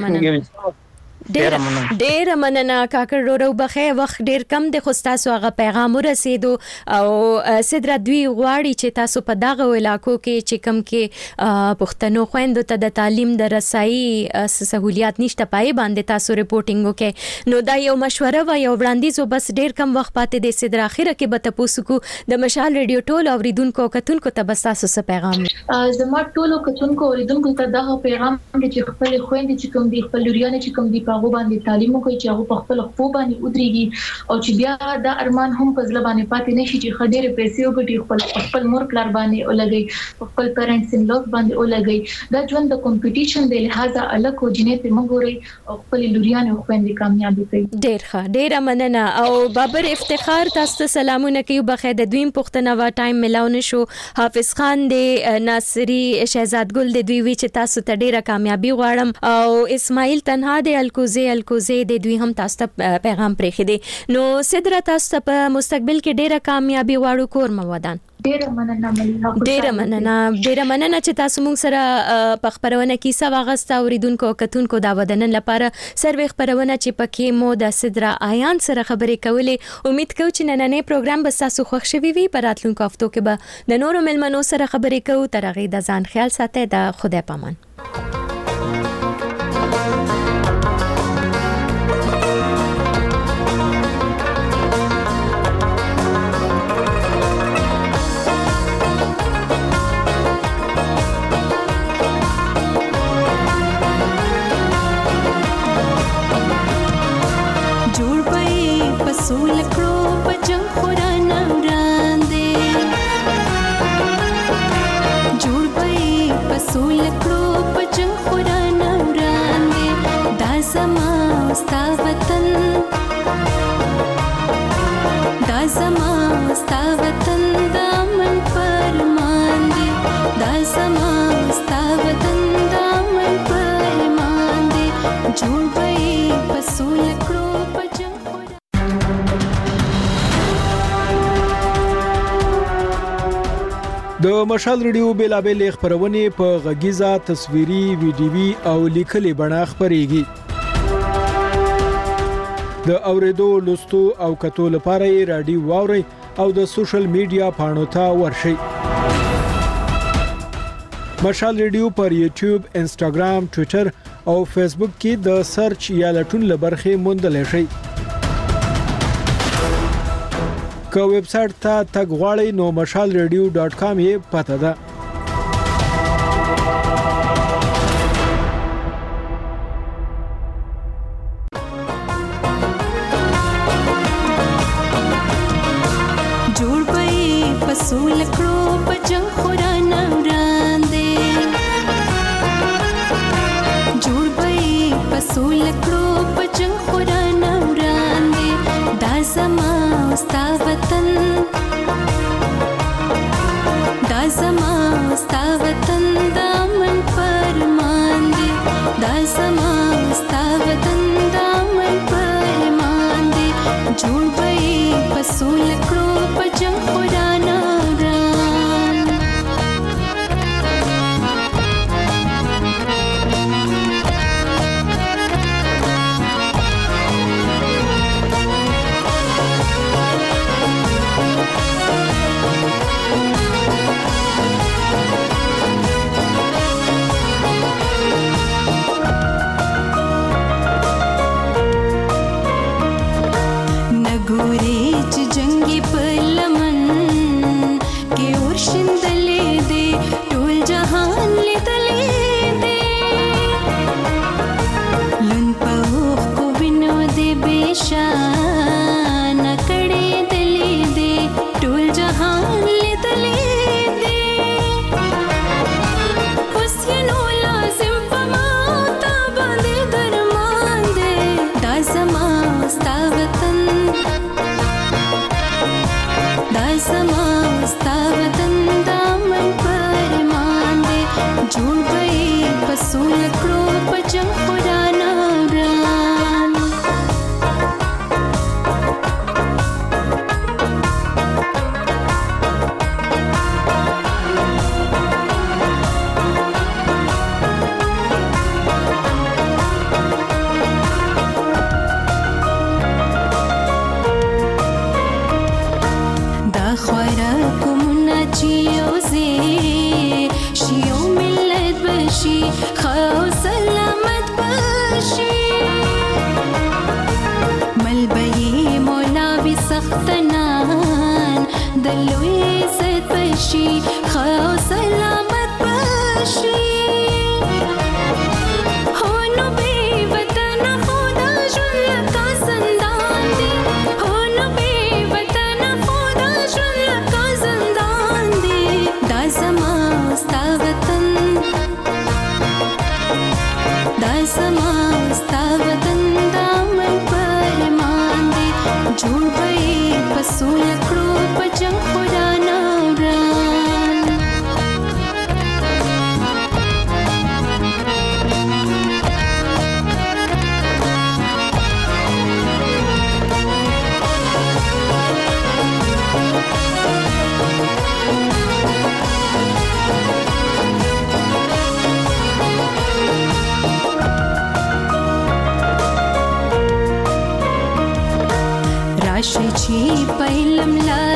ډیر مننه کاکړ رورو بخې وخت ډیر کم د خوستاسو هغه پیغام ورسېدو او صدر دوی غواړي چې تاسو په دغه علاقو کې چې کم کې پښتنو خويندو ته د تعلیم د رسایي سہولیات نشته پای باندې تاسو ریپورتینګ وکې نو دا یو مشوره و یو وړاندیز بس ډیر کم وخت پاتې د صدر اخره کې به تاسو کو د مشال ریډیو ټول اوریدونکو کتونکو ته بس تاسو څه پیغام زما ټولو کتونکو اوریدونکو ته دا پیغام چې خپل خويندې چې کوم دي خپل لوريانې چې کوم دي هغه باندې تعلیم کوي چې هغه په خپل خو باندې ودرېږي او چې بیا دا ارمان هم په ځل باندې پاتې نشي چې خډيره پیسې وګټي خپل مور پلار باندې ولګي خپل پیرنټس ان لوز باندې ولګي دا ژوند د کمپټیشن د لحاظه الګ او جنې ته مګوري او خپل لوريان او خويندې کامیابی کوي ډېر مننه او بابر افتخار تاسو ته سلامونه کوي بخې د دویم پښتنه وا ټایم ملاونه شو حافظ خان د ناصری شهزاد ګل د دوی وی چې تاسو ته ډېره کامیابی غواړم او اسماعیل تنها د الکوزه د دوی هم تاسو ته پیغام پرېخي دي نو صدر تاسو ته په مستقبل کې ډېره کامیابی واړو کور مودان ډېر مننه چې تاسو موږ سره په خبرونه کې سواغستا اوریدونکو کتونکو دا ودنن لپاره سروي خبرونه چې پکې مو د صدر آیان سره خبرې کولې امید کوم چې نننې پروګرام به تاسو خوښ شوي وي په راتلونکو هفتو کې به د نورو ملمنو سره خبرې کوو تر هغه د ځان خیال ساتئ د خدای پامان پسول کړو په جنگ خورانه وړاندې جوړ به پسول کړو په جنگ خورانه وړاندې دا زما ستا وطن دا من پرمان دی دا زما ستا وطن دا من پرمان دی جوړ به پسول کړو په جنگ د مشال ریډیو بیلابل خبرونه په غږیزه تصویري ویډیوي او لیکلي بڼه خبريږي د اوریدو لوستو او کتو لپاره رادیو واوري او د سوشل میډیا پاڼو ته ورشي مشال ریډیو پر یوټیوب انستګرام ټوئیټر او فیسبوک کې د سرچ یا لټون لبرخه موندل شي که ویب سټ ته تګ غواړئ نو mashalradio.com یې پته ده جوړ به پسول کړو په جنگ خورانه وړاندې جوړ به پسول کړو په جنگ خورانه وړاندې دا زما ستا وطن دا من پرمان دی دا زما ستا وطن دا من پرمان دی جوړ به پسول کړو په جنگ خورانه پسول کړو پجنګ خورانه وران دا خوراکونه چې یوځې شیو ملت بشي خو سلامت بشي ملبي مولوي سختنان د لوی عزت بشي خو سلامت بشي هونو بي وطن خدا ژوند لکه زندان دی هونو بي وطن خدا ژوند لکه زندان دی دا زما ستا وطن دا زما ستا وطن دا من پرمان دی جوړ به پسول کړو پجنګ خورانه وران راشي چې پهلم لا